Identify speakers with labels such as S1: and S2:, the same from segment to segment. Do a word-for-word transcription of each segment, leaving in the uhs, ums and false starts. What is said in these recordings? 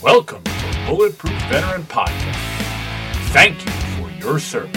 S1: Welcome to the Bulletproof Veteran Podcast. Thank you for your service.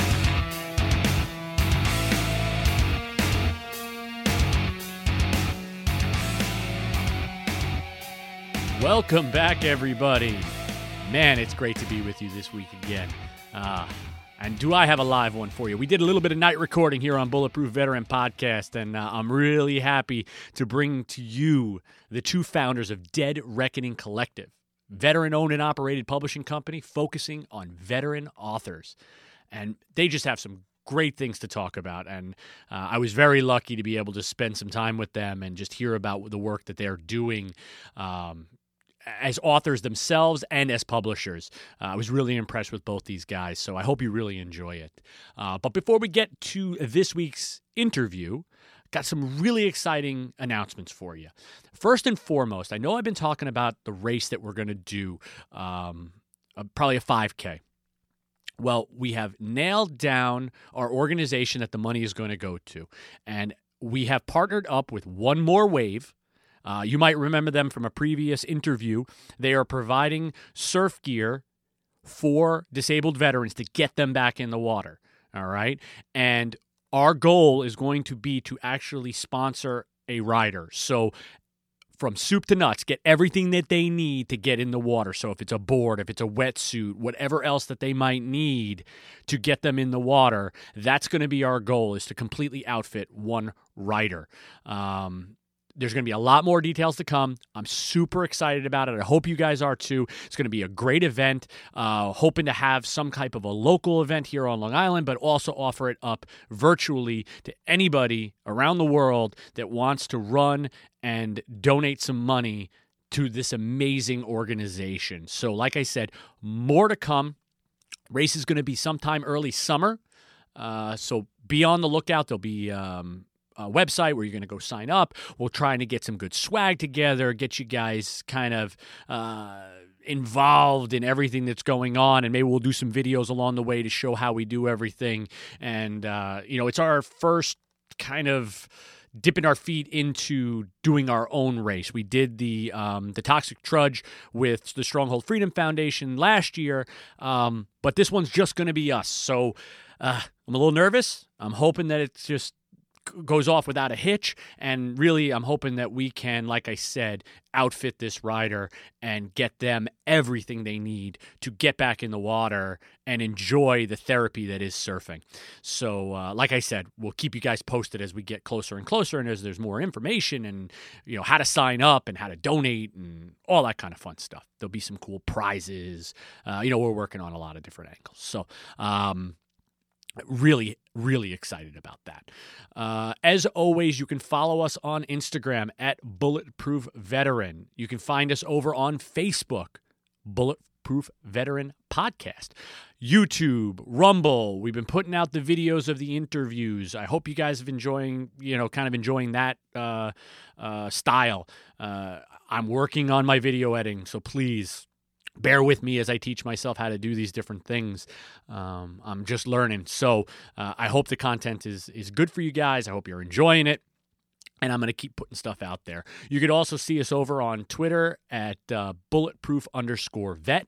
S2: Welcome back, everybody. Man, it's great to be with you this week again. Uh, and do I have a live one for you? We did a little bit of night recording here on Bulletproof Veteran Podcast, and uh, I'm really happy to bring to you the two founders of Dead Reckoning Collective, veteran-owned and operated publishing company focusing on veteran authors. And they just have some great things to talk about, and uh, I was very lucky to be able to spend some time with them and just hear about the work that they're doing um, as authors themselves and as publishers. Uh, I was really impressed with both these guys, so I hope you really enjoy it. Uh, but before we get to this week's interview, got some really exciting announcements for you. First and foremost, I know I've been talking about the race that we're going to do, um, uh, probably a five K. Well, we have nailed down our organization that the money is going to go to, and we have partnered up with One More Wave. Uh, you might remember them from a previous interview. They are providing surf gear for disabled veterans to get them back in the water, all right? And our goal is going to be to actually sponsor a rider. So from soup to nuts, get everything that they need to get in the water. So if it's a board, if it's a wetsuit, whatever else that they might need to get them in the water, that's going to be our goal, is to completely outfit one rider. Um, there's going to be a lot more details to come. I'm super excited about it. I hope you guys are too. It's going to be a great event. Uh, hoping to have some type of a local event here on Long Island, but also offer it up virtually to anybody around the world that wants to run and donate some money to this amazing organization. So like I said, more to come. Race is going to be sometime early summer. Uh, so be on the lookout. There'll be um, a website where you're going to go sign up. We're trying to get some good swag together, get you guys kind of uh, involved in everything that's going on, and maybe we'll do some videos along the way to show how we do everything. And, uh, you know, it's our first kind of dipping our feet into doing our own race. We did the um, the Toxic Trudge with the Stronghold Freedom Foundation last year, um, but this one's just going to be us. So uh, I'm a little nervous. I'm hoping that it's just goes off without a hitch, and really I'm hoping that we can, like I said, outfit this rider and get them everything they need to get back in the water and enjoy the therapy that is surfing. So uh, like I said, we'll keep you guys posted as we get closer and closer, and as there's more information and, you know, how to sign up and how to donate and all that kind of fun stuff. There'll be some cool prizes. Uh, you know, we're working on a lot of different angles. So um Really, really excited about that. Uh, as always, you can follow us on Instagram at Bulletproof Veteran. You can find us over on Facebook, Bulletproof Veteran Podcast. YouTube, Rumble. We've been putting out the videos of the interviews. I hope you guys have enjoying, you know, kind of enjoying that uh, uh, style. Uh, I'm working on my video editing, so please bear with me as I teach myself how to do these different things. Um, I'm just learning. So uh, I hope the content is is good for you guys. I hope you're enjoying it. And I'm going to keep putting stuff out there. You could also see us over on Twitter at uh, bulletproof underscore vet.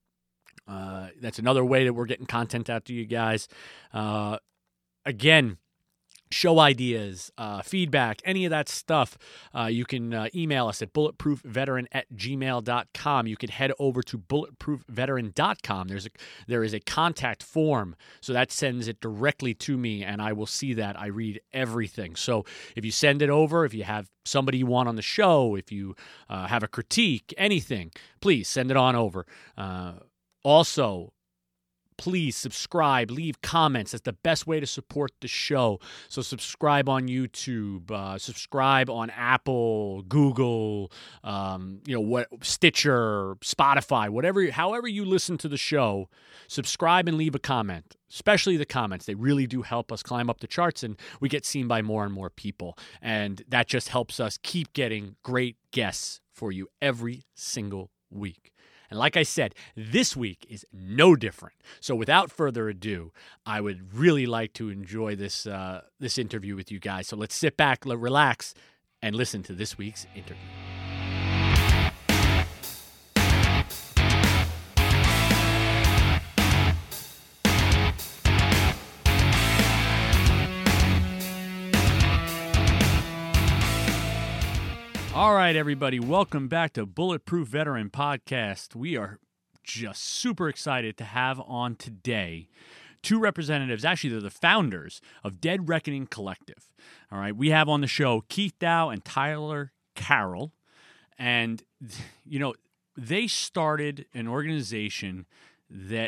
S2: Uh, that's another way that we're getting content out to you guys. Uh, again, show ideas, uh, feedback, any of that stuff, uh, you can uh, email us at bulletproofveteran at gmail dot com. You can head over to bulletproof veteran dot com. There's a, there is a contact form, so that sends it directly to me, and I will see that. I read everything. So if you send it over, if you have somebody you want on the show, if you uh, have a critique, anything, please send it on over. Uh, also, please subscribe, leave comments. That's the best way to support the show. So subscribe on YouTube, uh, subscribe on Apple, Google, um, you know, what, Stitcher, Spotify, whatever, however you listen to the show. Subscribe and leave a comment, especially the comments. They really do help us climb up the charts, and we get seen by more and more people. And that just helps us keep getting great guests for you every single week. And like I said, this week is no different. So without further ado, I would really like to enjoy this uh, this interview with you guys. So let's sit back, relax, and listen to this week's interview. All right, everybody, welcome back to Bulletproof Veteran Podcast. We are just super excited to have on today two representatives. Actually, they're the founders of Dead Reckoning Collective. All right, we have on the show Keith Dow and Tyler Carroll. And, you know, they started an organization that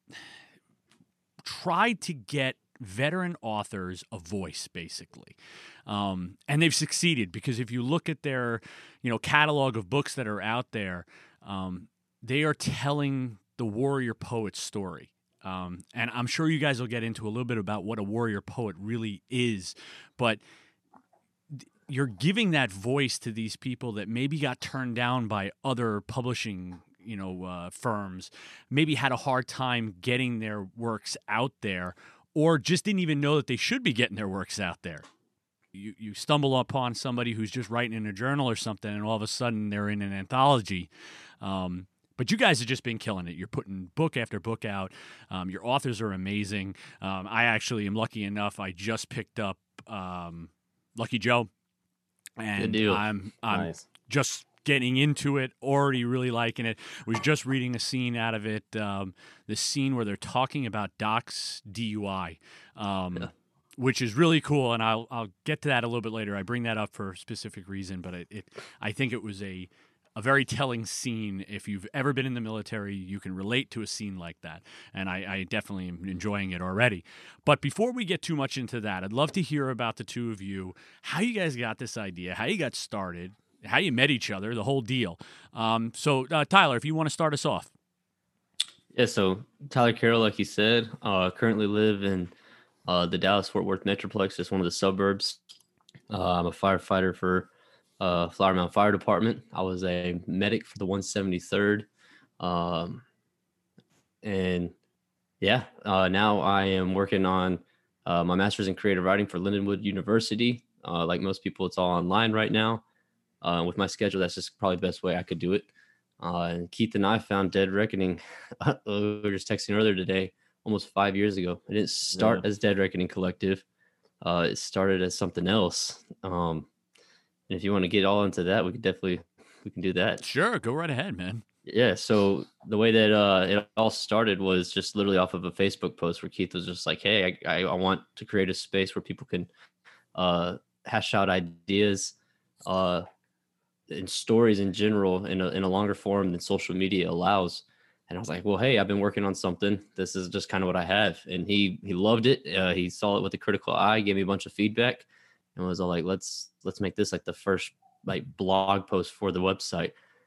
S2: tried to get veteran authors a voice, basically. Um, and they've succeeded, because if you look at their, you know, catalog of books that are out there, um, they are telling the warrior poet story. Um, and I'm sure you guys will get into a little bit about what a warrior poet really is, but you're giving that voice to these people that maybe got turned down by other publishing, you know, uh, firms, maybe had a hard time getting their works out there, or just didn't even know that they should be getting their works out there. You you stumble upon somebody who's just writing in a journal or something, and all of a sudden they're in an anthology. Um, but you guys have just been killing it. You're putting book after book out. Um, your authors are amazing. Um, I actually am lucky enough. I just picked up um, Lucky Joe, and I'm I'm
S3: nice.
S2: just getting into it, already really liking it. Was just reading a scene out of it, um, the scene where they're talking about Doc's D U I, um, yeah. which is really cool, and I'll I'll get to that a little bit later. I bring that up for a specific reason, but it, it I think it was a a very telling scene. If you've ever been in the military, you can relate to a scene like that, and I, I definitely am enjoying it already. But before we get too much into that, I'd love to hear about the two of you, how you guys got this idea, how you got started, how you met each other, the whole deal. Um, so, uh, Tyler, if you want to start us off.
S3: Yeah, so Tyler Carroll, like you said, uh, currently live in uh, the Dallas-Fort Worth Metroplex, just one of the suburbs. Uh, I'm a firefighter for uh, Flower Mound Fire Department. I was a medic for the one seventy-third. Um, and, yeah, uh, now I am working on uh, my master's in creative writing for Lindenwood University. Uh, like most people, it's all online right now. Uh, with my schedule, that's just probably the best way I could do it. Uh, and Keith and I found Dead Reckoning. We were just texting earlier today, almost five years ago. It didn't start yeah. as Dead Reckoning Collective. Uh, it started as something else. Um, and if you want to get all into that, we could definitely we can do that.
S2: Sure, go right ahead, man.
S3: Yeah. So the way that uh, it all started was just literally off of a Facebook post where Keith was just like, "Hey, I, I, I want to create a space where people can uh, hash out ideas." Uh, and stories in general in a, in a longer form than social media allows. And I was like, well, hey, I've been working on something. This is just kind of what I have. And he, he loved it. Uh, he saw it with a critical eye, gave me a bunch of feedback, and was all like, let's, let's make this like the first like blog post for the website.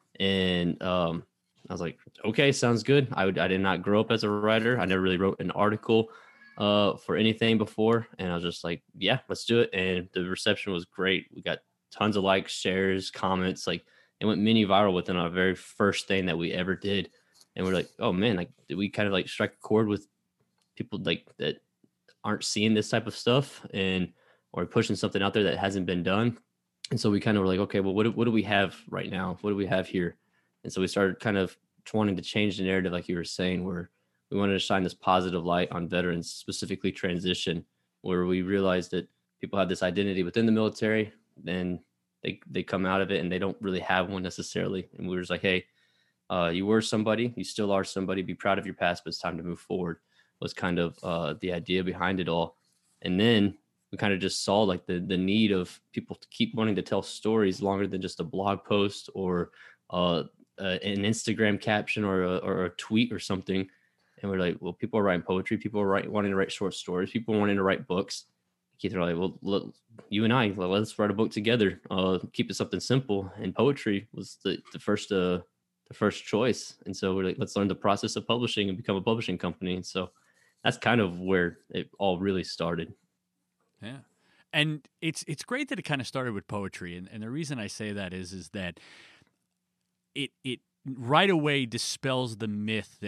S3: And um, I was like, okay, sounds good. I would, I did not grow up as a writer. I never really wrote an article uh, for anything before. And I was just like, yeah, let's do it. And the reception was great. We got tons of likes, shares, comments. Like, it went mini viral within our very first thing that we ever did. And we're like, oh man, like, did we kind of like strike a chord with people like that aren't seeing this type of stuff, and or pushing something out there that hasn't been done? And so we kind of were like, okay, well, what do, what do we have right now? What do we have here? And so we started kind of wanting to change the narrative, like you were saying, where we wanted to shine this positive light on veterans, specifically transition, where we realized that people have this identity within the military, then they they come out of it and they don't really have one necessarily. And we were just like, hey, uh, you were somebody, you still are somebody, be proud of your past, but it's time to move forward, was kind of uh, the idea behind it all. And then we kind of just saw like the the need of people to keep wanting to tell stories longer than just a blog post or uh, uh, an Instagram caption or a, or a tweet or something. And we're like, well, people are writing poetry, people are writing, wanting to write short stories, people are wanting to write books. Keith and I like, well, look, you and I, let's write a book together. Uh, keep it something simple. And poetry was the, the first uh, the first choice. And so we're like, let's learn the process of publishing and become a publishing company. And so that's kind of where it all really started.
S2: Yeah. And it's it's great that it kind of started with poetry. And, and the reason I say that is is that it it right away dispels the myth that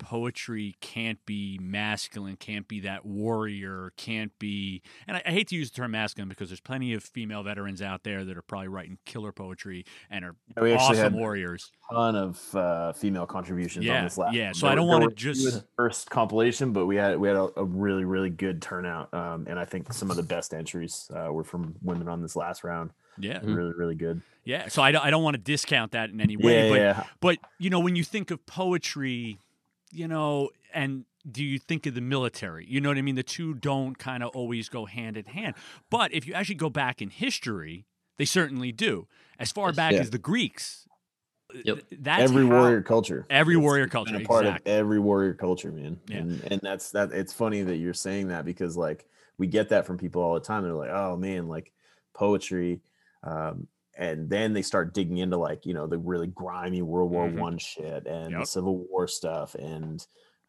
S2: poetry can't be masculine, can't be that warrior, can't be, and I, I hate to use the term masculine because there's plenty of female veterans out there that are probably writing killer poetry and are
S4: we actually
S2: awesome
S4: had
S2: warriors.
S4: A ton of uh, female contributions
S2: Yeah,
S4: on this last.
S2: yeah.
S4: one.
S2: So
S4: There
S2: I don't
S4: were- there
S2: want to
S4: were a few in
S2: just.
S4: the first compilation, but we had we had a, a really really good turnout, um, and I think some of the best entries uh, were from women on this last round.
S2: Yeah,
S4: Really really good.
S2: yeah. So I don't, I don't want to discount that in any way,
S4: Yeah,
S2: but
S4: yeah.
S2: but you know, when you think of poetry, you know, and do you think of the military? You know what I mean? The two don't kind of always go hand in hand. But if you actually go back in history, they certainly do. As far back
S4: Yeah.
S2: as the Greeks,
S3: Yep.
S2: that's
S4: every
S2: how-
S4: warrior culture.
S2: every
S4: It's-
S2: warrior
S4: it's been
S2: culture,
S4: a part
S2: exactly.
S4: of every warrior culture, man.
S2: Yeah.
S4: And and that's that. It's funny that you're saying that because like we get that from people all the time. They're like, oh man, like poetry. Um, and then they start digging into like you know the really grimy World War
S2: Mhm.
S4: One shit and
S2: Yep.
S4: the Civil War stuff and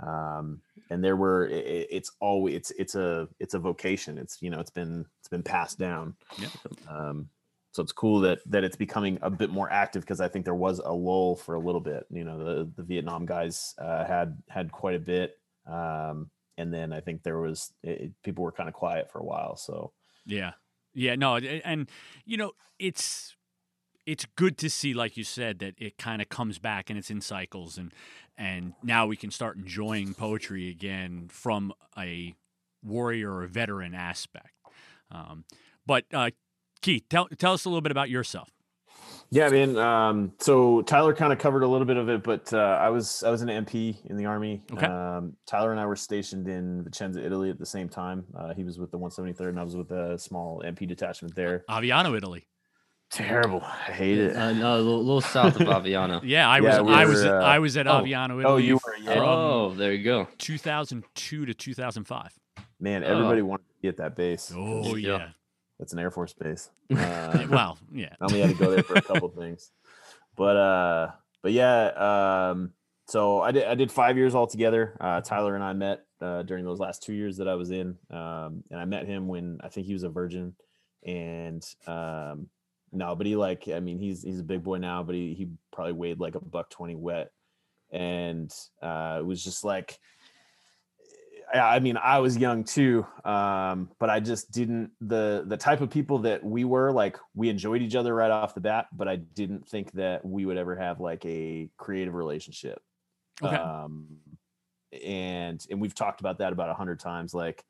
S4: um and there were it, it's always it's it's a it's a vocation. It's you know it's been it's been passed down.
S2: Yeah.
S4: Um, so it's cool that that it's becoming a bit more active because I think there was a lull for a little bit. You know, the the Vietnam guys uh, had had quite a bit, um, and then I think there was it, people were kind of quiet for a while. So
S2: Yeah. Yeah, no, and, and you know, it's it's good to see, like you said, that it kind of comes back and it's in cycles, and and now we can start enjoying poetry again from a warrior or veteran aspect. Um, but uh, Keith, tell tell us a little bit about yourself.
S4: yeah, I mean, um, so Tyler kind of covered a little bit of it, but uh, I was I was an M P in the Army.
S2: Okay.
S4: Um, Tyler and I were stationed in Vicenza, Italy, at the same time. Uh, he was with the one seventy-third, and I was with a small M P detachment there.
S2: Aviano, Italy.
S4: Terrible. I hate it.
S3: Uh, no, a little, little south of Aviano.
S2: Yeah, I
S4: Yeah,
S2: was
S4: we
S2: I
S4: were,
S2: was
S4: uh,
S2: I was at
S4: oh.
S2: Aviano, Italy.
S4: Oh, you were, yeah.
S2: from
S3: Oh, there you go.
S2: two thousand two to two thousand five.
S4: Man,
S3: Oh.
S4: everybody wanted to be at that base.
S2: Oh
S3: Yeah.
S2: yeah.
S4: That's an Air Force base.
S2: Yeah,
S4: Uh,
S2: well, yeah.
S4: I only had to go there for a couple things, but uh, but yeah. Um, so I did I did five years altogether. Uh, Tyler and I met uh, during those last two years that I was in, um, and I met him when I think he was a virgin, and um, no, but he like I mean he's he's a big boy now, but he he probably weighed like a buck twenty wet, and uh, it was just like. I mean, I was young too, um, but I just didn't the the type of people that we were like. We enjoyed each other right off the bat, but I didn't think that we would ever have like a creative relationship.
S2: Okay.
S4: Um, and and we've talked about that about a hundred times. Like,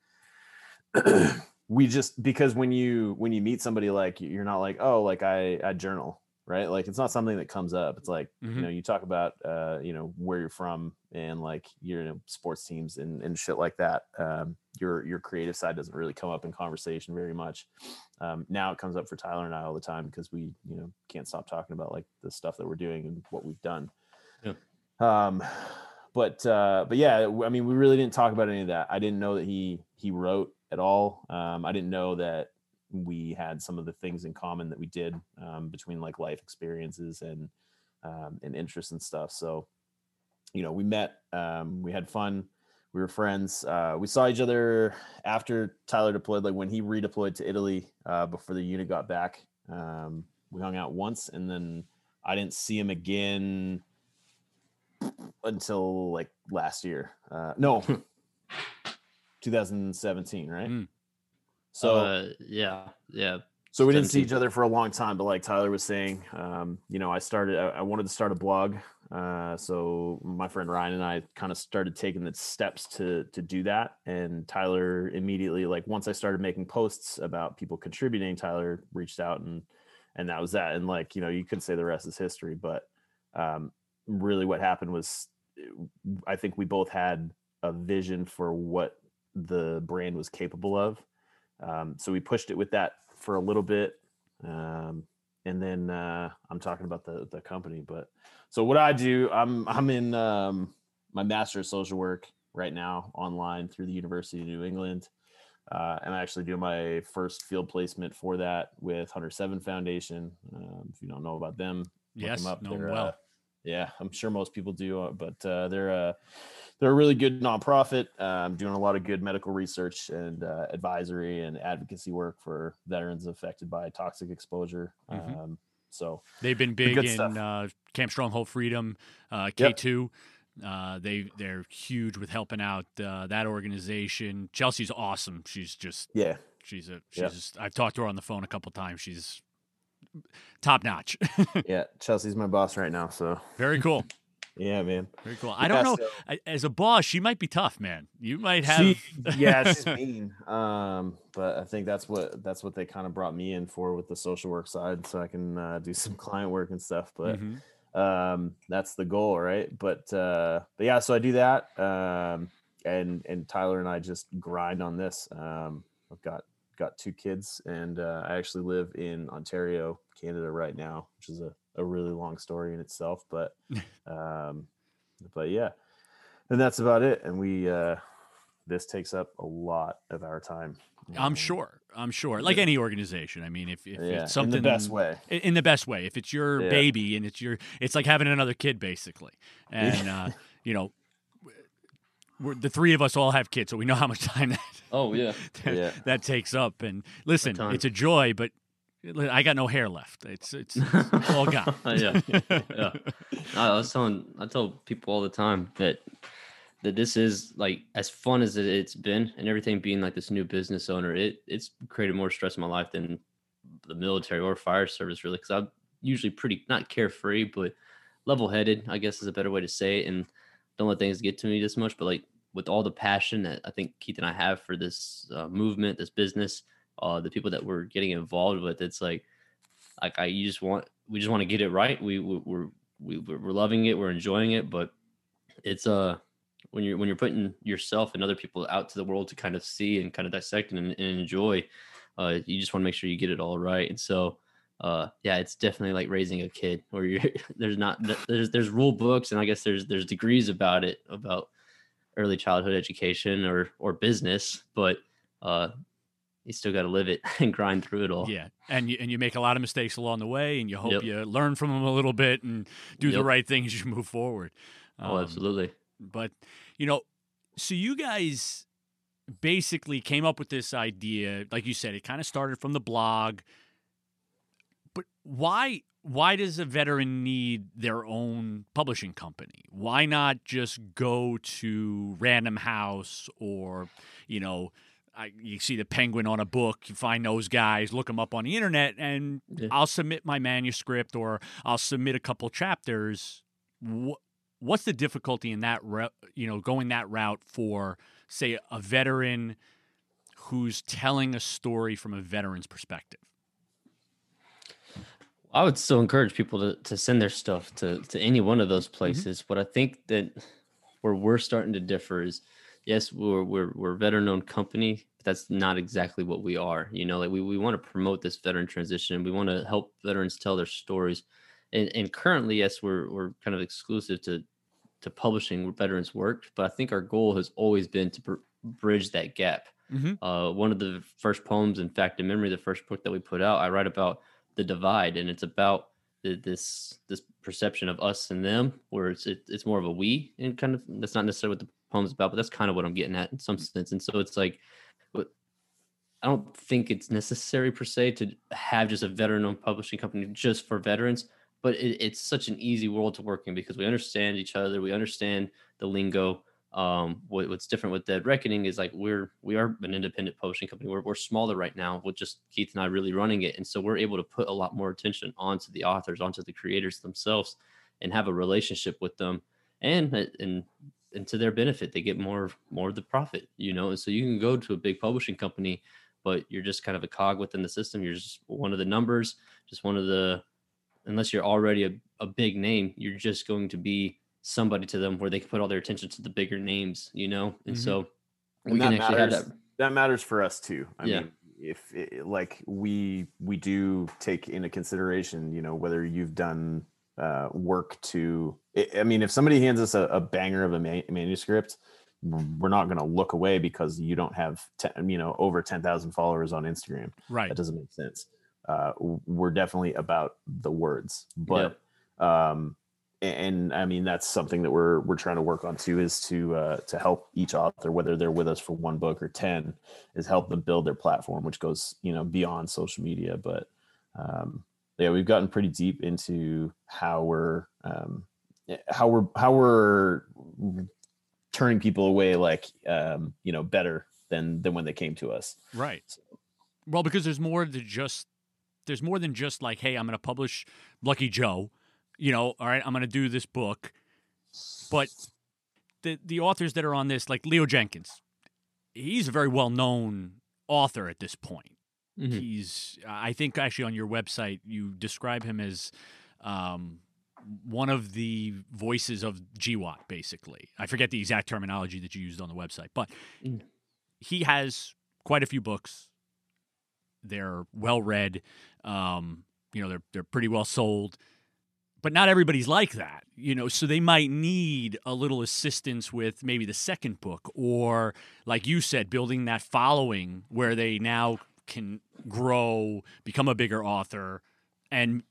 S4: we just because when you when you meet somebody, like you're not like, oh, like I I journal, right? Like it's not something that comes up. It's like
S2: Mhm.
S4: you know you talk about uh, you know where you're from and like your you know, sports teams and, and shit like that. Um, your your creative side doesn't really come up in conversation very much. Um, now it comes up for Tyler and I all the time because we you know can't stop talking about like the stuff that we're doing and what we've done.
S3: Yeah.
S4: Um, but uh, but yeah, I mean, we really didn't talk about any of that. I didn't know that he he wrote at all. Um, I didn't know that we had some of the things in common that we did um, between like life experiences and um, and interests and stuff. So, you know, we met, um, we had fun, we were friends. Uh, we saw each other after Tyler deployed, like when he redeployed to Italy uh, before the unit got back. Um, we hung out once, and then I didn't see him again until like last year. Uh, no, twenty seventeen, right?
S2: Mm.
S4: So.
S3: uh, yeah, yeah.
S4: So we didn't see
S3: seventeen.
S4: each other for a long time, but like Tyler was saying, um, you know, I started, I, I wanted to start a blog. Uh, so my friend Ryan and I kind of started taking the steps to, to do that. And Tyler immediately, like once I started making posts about people contributing, Tyler reached out and, and that was that. And like, you know, you could say the rest is history, but um, really what happened was I think we both had a vision for what the brand was capable of. Um, so we pushed it with that for a little bit. Um, and then uh, I'm talking about the, the company, but so what I do, I'm, I'm in um, my master of social work right now online through the University of New England. Uh, and I actually do my first field placement for that with one oh seven Foundation. Um, if you don't know about them, look
S2: Yes,
S4: them up.
S2: know them
S4: They're,
S2: well.
S4: uh, yeah, I'm sure most people do, uh, but uh, they're a they're a really good nonprofit, um, doing a lot of good medical research and uh, advisory and advocacy work for veterans affected by toxic exposure.
S2: Mhm.
S4: Um, so
S2: They've been big
S4: good
S2: in
S4: stuff.
S2: uh, Camp Stronghold Freedom, uh, K two. Uh, they they're huge with helping out uh, that organization. Chelsea's awesome. She's just
S4: Yeah.
S2: she's a she's
S4: Yeah.
S2: just, I've talked to her on the phone a couple times. She's top notch.
S4: Yeah. Chelsea's my boss right now. So
S2: Very cool.
S4: yeah, man.
S2: Very cool. I don't
S4: Yeah,
S2: know.
S4: so-
S2: I- As a boss, she might be tough, man. You might have.
S4: She, yeah, she's mean. Um, but I think that's what that's what they kind of brought me in for with the social work side, so I can uh, do some client work and stuff. But
S2: Mhm.
S4: um, that's the goal, right? But uh, but yeah, so I do that, um, and and Tyler and I just grind on this. Um, I've got got two kids, and uh, I actually live in Ontario, Canada, right now, which is a, a really long story in itself. But um, but yeah, and that's about it. And we uh, this takes up a lot of our time.
S2: I'm
S4: Um,
S2: sure. I'm sure. Like any organization. I mean, if, if
S4: Yeah,
S2: it's something
S4: in the best way.
S2: in in the best way. If it's your
S4: Yeah.
S2: baby and it's your, it's like having another kid, basically. And uh, you know, we're, the three of us all have kids, so we know how much time that
S3: Oh yeah.
S2: that,
S4: Yeah.
S2: that takes up. And listen,
S3: time.
S2: it's a joy, but I got no hair left. It's it's, it's all gone.
S3: yeah, yeah. I was telling, I tell people all the time that that this is like as fun as it, it's been, and everything being like this new business owner. It it's created more stress in my life than the military or fire service, really, because I'm usually pretty not carefree, but level-headed, I guess is a better way to say it, and don't let things get to me this much. But like with all the passion that I think Keith and I have for this uh, movement, this business, uh, the people that we're getting involved with, it's like, like I, you just want, we just want to get it right. We, we we're, we, we're loving it. We're enjoying it, but it's, uh, when you're, when you're putting yourself and other people out to the world to kind of see and kind of dissect and, and enjoy, uh, you just want to make sure you get it all right. And so, uh, yeah, it's definitely like raising a kid where you're, there's not, there's, there's rule books, and I guess there's, there's degrees about it, about early childhood education or, or business, but, uh, you still got to live it and grind through it all.
S2: Yeah, and you and you make a lot of mistakes along the way, and you hope
S3: Yep.
S2: you learn from them a little bit and do the
S3: Yep.
S2: right thing as you move forward.
S3: Oh,
S2: Um,
S3: absolutely.
S2: But you know, so you guys basically came up with this idea, like you said, it kind of started from the blog. But why why does a veteran need their own publishing company? Why not just go to Random House or, you know, I, you see the Penguin on a book, you find those guys, look them up on the internet, and
S3: Yeah.
S2: I'll submit my manuscript or I'll submit a couple chapters. Wh- what's the difficulty in that, ro- you know, going that route for, say, a veteran who's telling a story from a veteran's perspective?
S3: I would still encourage people to, to send their stuff to, to any one of those places. But I think that where we're starting to differ is, yes, we're we're we're a veteran-owned company, but that's not exactly what we are. You know, like we, we want to promote this veteran transition. We want to help veterans tell their stories. And and currently, yes, we're we're kind of exclusive to to publishing veterans' work, but I think our goal has always been to br- bridge that gap.
S2: Mm-hmm.
S3: Uh, one of the first poems, in fact, in memory, the first book that we put out, I write about the divide, and it's about the, this this perception of us and them, where it's it, it's more of a we, and kind of that's not necessarily what the poem's about, but that's kind of what I'm getting at in some sense. And so it's like, but I don't think it's necessary per se to have just a veteran-owned publishing company just for veterans, but it, it's such an easy world to work in because we understand each other, we understand the lingo. Um, what, what's different with Dead Reckoning is like we're we are an independent publishing company. We're we're smaller right now with just Keith and I really running it, and so we're able to put a lot more attention onto the authors, onto the creators themselves, and have a relationship with them, and and and to their benefit, they get more more of the profit, you know. And so you can go to a big publishing company, but you're just kind of a cog within the system. You're just one of the numbers, just one of the, unless you're already a, a big name, you're just going to be somebody to them where they can put all their attention to the bigger names, you know? And
S2: Mhm.
S3: so
S4: And
S3: we
S4: that
S3: can actually
S4: matters,
S3: have that.
S4: that matters for us too. I
S3: Yeah.
S4: mean, if it, like we we do take into consideration, you know, whether you've done uh, work to. I I mean, if somebody hands us a, a banger of a ma- manuscript, we're not going to look away because you don't have ten, you know, over ten thousand followers on Instagram.
S2: Right.
S4: That doesn't make sense. Uh, we're definitely about the words, but um, and I mean that's something that we're we're trying to work on too, is to uh, to help each author, whether they're with us for one book or ten, is help them build their platform, which goes, you know, beyond social media. But um, yeah, we've gotten pretty deep into how we're um, how we're how we're turning people away, like um, you know, better than than when they came to us.
S2: Right. Well, because there's more to just there's more than just like, hey, I'm going to publish Lucky Joe. You know, all right, I'm going to do this book. But the the authors that are on this, like Leo Jenkins, he's a very well known author at this point. Mm-hmm. He's, I think, actually on your website you describe him as um, one of the voices of G W A T, basically. I forget the exact terminology that you used on the website, but mm. he has quite a few books. They're well read. Um, you know, they're they're pretty well sold. But not everybody's like that, you know, so they might need a little assistance with maybe the second book, or, like you said, building that following where they now can grow, become a bigger author, and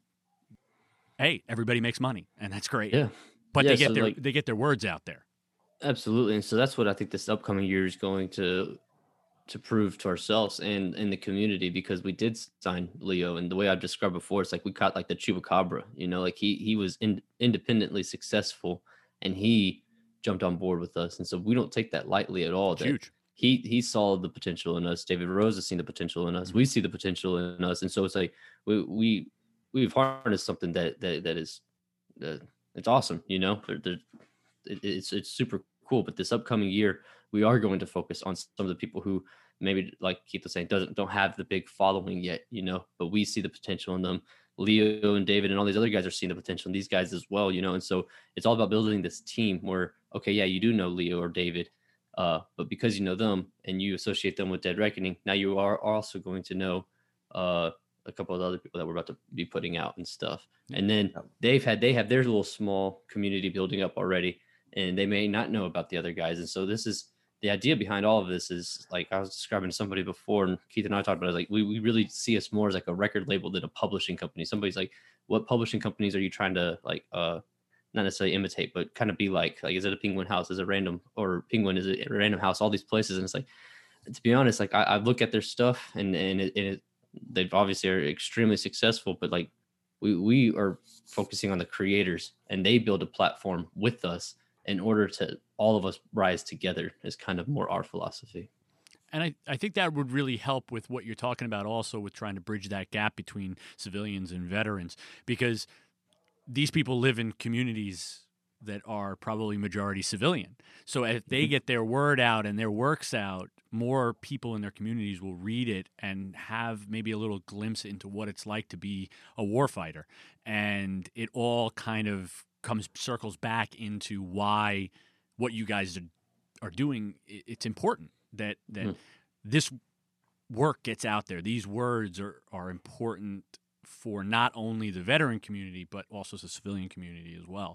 S2: hey, everybody makes money, and that's great.
S3: Yeah,
S2: but
S3: yeah,
S2: they get
S3: so
S2: their
S3: like,
S2: they get their words out there.
S3: Absolutely, and so that's what I think this upcoming year is going to to prove to ourselves and in the community, because we did sign Leo, and the way I've described before, it's like we caught like the chupacabra, you know, like he he was in, independently successful, and he jumped on board with us, and so we don't take that lightly at all. That
S2: Huge.
S3: He he saw the potential in us. David Rose has seen the potential in us. Mm-hmm. We see the potential in us, and so it's like we we we've harnessed something that that that is uh, it's awesome, you know. There, there, it, it's it's super cool. But this upcoming year, we are going to focus on some of the people who maybe, like Keith was saying, doesn't don't have the big following yet, you know, but we see the potential in them. Leo and David and all these other guys are seeing the potential in these guys as well, you know, and so it's all about building this team where, okay, yeah, you do know Leo or David, uh, but because you know them and you associate them with Dead Reckoning, now you are also going to know uh, a couple of other people that we're about to be putting out and stuff. And then they've had, they have their little small community building up already, and they may not know about the other guys. And so this is, the idea behind all of this is, like I was describing to somebody before, and Keith and I talked about it, like we, we really see us more as like a record label than a publishing company. Somebody's like, what publishing companies are you trying to like, uh, not necessarily imitate, but kind of be like, like, is it a Penguin House? Is it random, or Penguin? Is it a Random House? All these places. And it's like, to be honest, like I, I look at their stuff and, and, it, and it, they've obviously are extremely successful, but like we, we are focusing on the creators, and they build a platform with us in order to all of us rise together, is kind of more our philosophy.
S2: And I, I think that would really help with what you're talking about also, with trying to bridge that gap between civilians and veterans, because these people live in communities that are probably majority civilian. So if they get their word out and their works out, more people in their communities will read it and have maybe a little glimpse into what it's like to be a warfighter. And it all kind of comes circles back into why what you guys are, are doing, it's important that that mm. this work gets out there. These words are, are important for not only the veteran community, but also the civilian community as well.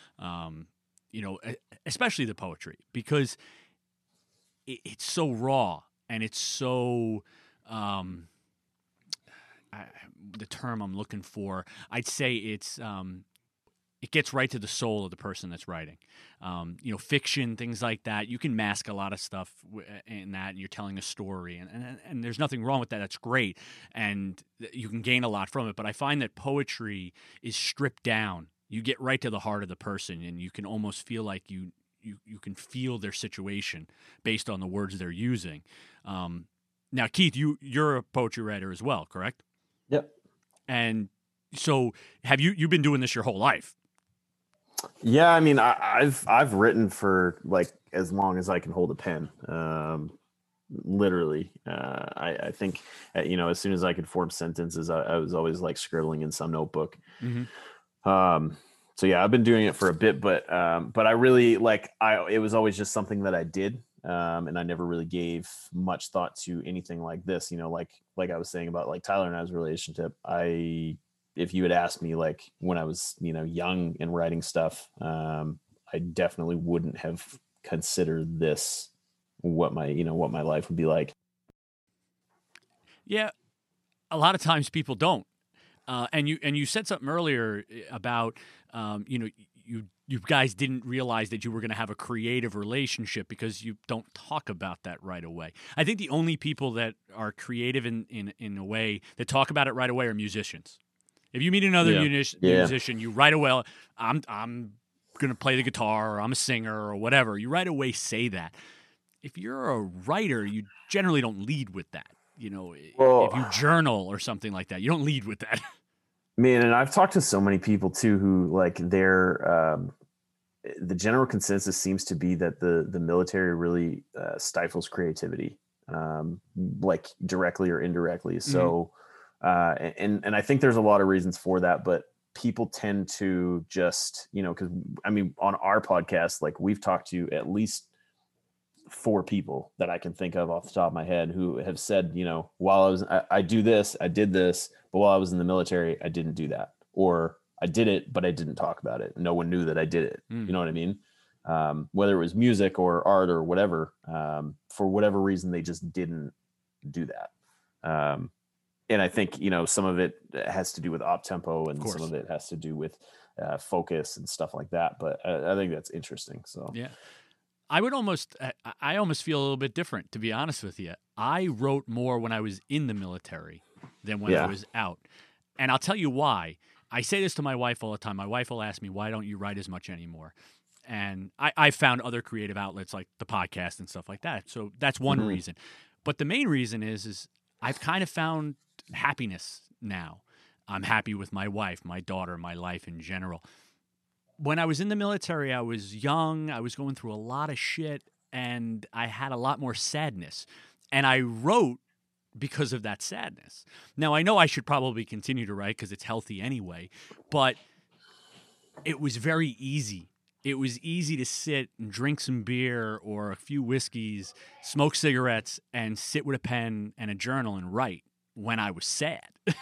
S2: Um, you know, especially the poetry, because it, it's so raw and it's so, um, I, the term I'm looking for, I'd say it's, um, it gets right to the soul of the person that's writing. Um, you know, fiction, things like that, you can mask a lot of stuff in that, and you're telling a story, and, and, and there's nothing wrong with that. That's great, and you can gain a lot from it. But I find that poetry is stripped down. You get right to the heart of the person, and you can almost feel like you you, you can feel their situation based on the words they're using. Um, now, Keith, you, you're a poetry writer as well, correct?
S4: Yep.
S2: And so have you you've been doing this your whole life?
S4: Yeah, I mean, I, I've I've written for like as long as I can hold a pen. Um, literally, uh, I, I think uh, you know, as soon as I could form sentences, I, I was always like scribbling in some notebook. Mm-hmm. Um, so yeah, I've been doing it for a bit, but um, but I really like I. It was always just something that I did, um, and I never really gave much thought to anything like this. You know, like like I was saying about like Tyler and I's relationship. I. If you had asked me like when I was, you know, young and writing stuff, um, I definitely wouldn't have considered this, what my, you know, what my life would be like.
S2: Yeah. A lot of times people don't. Uh, and you, and you said something earlier about, um, you know, you, you guys didn't realize that you were going to have a creative relationship because you don't talk about that right away. I think the only people that are creative in, in, in a way that talk about it right away are musicians. If you meet another
S3: yeah.
S2: music,
S4: yeah.
S2: musician, you right away, I'm I'm going to play the guitar or I'm a singer or whatever. You right away say that. If you're a writer, you generally don't lead with that. You know,
S4: Well,
S2: if you journal or something like that, you don't lead with that.
S4: Man, and I've talked to so many people too who like their um, the general consensus seems to be that the the military really uh, stifles creativity, um, like directly or indirectly. So, uh, and and I think there's a lot of reasons for that, but people tend to just, you know, because I mean, on our podcast, like we've talked to at least four people that I can think of off the top of my head who have said, you know, while I was, I, I do this, I did this, but while I was in the military, I didn't do that. Or I did it, but I didn't talk about it. No one knew that I did it. Mm. You know what I mean? Um, whether it was music or art or whatever, um, for whatever reason, they just didn't do that. Um, and I think, you know, some of it has to do with op tempo and some of it has to do with uh, focus and stuff like that. But I, I think that's interesting. So,
S2: yeah. I would almost, I almost feel a little bit different, to be honest with you. I wrote more when I was in the military than when yeah. I was out. And I'll tell you why. I say this to my wife all the time. My wife will ask me, why don't you write as much anymore? And I, I found other creative outlets like the podcast and stuff like that. So that's one mm-hmm. reason. But the main reason is, is I've kind of found happiness now. I'm happy with my wife, my daughter, my life in general. When I was in the military, I was young, I was going through a lot of shit, and I had a lot more sadness. And I wrote because of that sadness. Now, I know I should probably continue to write because it's healthy anyway, but it was very easy. It was easy to sit and drink some beer or a few whiskeys, smoke cigarettes, and sit with a pen and a journal and write when I was sad.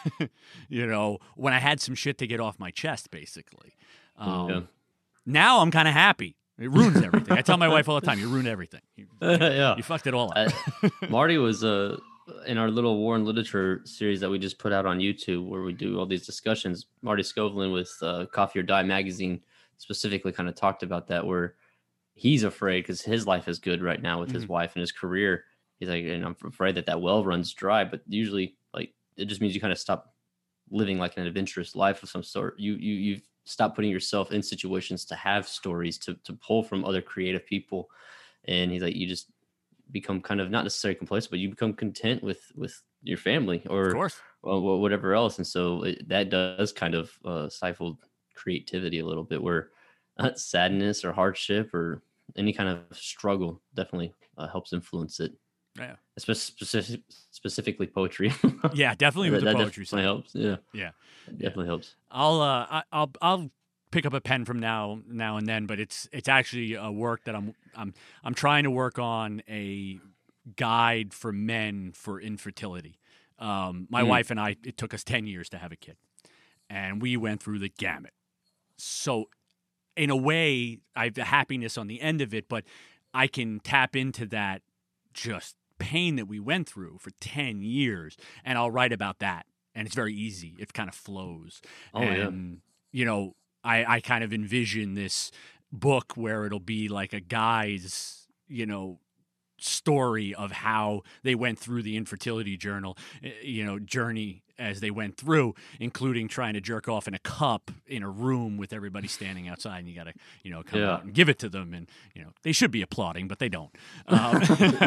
S2: You know, when I had some shit to get off my chest, basically. Um, yeah. Now I'm kind of happy. It ruins everything. I tell my wife all the time, you ruined everything. You, you,
S3: yeah.
S2: you fucked it all up.
S3: I, Marty was uh, in our little War and Literature series that we just put out on YouTube where we do all these discussions. Marty Scovelin with uh, Coffee or Die magazine specifically kind of talked about that, where he's afraid because his life is good right now with mm-hmm. his wife and his career. He's like, and I'm afraid that that well runs dry, but usually like it just means you kind of stop living like an adventurous life of some sort. You, you, you've stop putting yourself in situations to have stories to to pull from other creative people. And he's like, you just become kind of not necessarily complacent, but you become content with with your family or
S2: of course.
S3: Well, whatever else. And so it, that does kind of uh, stifle creativity a little bit, where uh, sadness or hardship or any kind of struggle definitely uh, helps influence it.
S2: Yeah,
S3: specific, specifically poetry.
S2: Yeah, definitely with
S3: that,
S2: the
S3: that
S2: poetry
S3: definitely helps. Yeah,
S2: yeah,
S3: it definitely
S2: yeah.
S3: helps.
S2: I'll uh, I, I'll I'll pick up a pen from now now and then, but it's it's actually a work that I'm I'm I'm trying to work on a guide for men for infertility. Um, my mm. wife and I, it took us ten years to have a kid, and we went through the gamut. So, in a way, I have the happiness on the end of it, but I can tap into that just pain that we went through for ten years, and I'll write about that. And it's very easy. It kind of flows.
S3: Oh,
S2: and,
S3: yeah.
S2: you know, I, I kind of envision this book where it'll be like a guy's, you know, story of how they went through the infertility journal, you know, journey as they went through, including trying to jerk off in a cup in a room with everybody standing outside, and you got to, you know, come
S3: yeah.
S2: out and give it to them. And, you know, they should be applauding, but they don't. Um,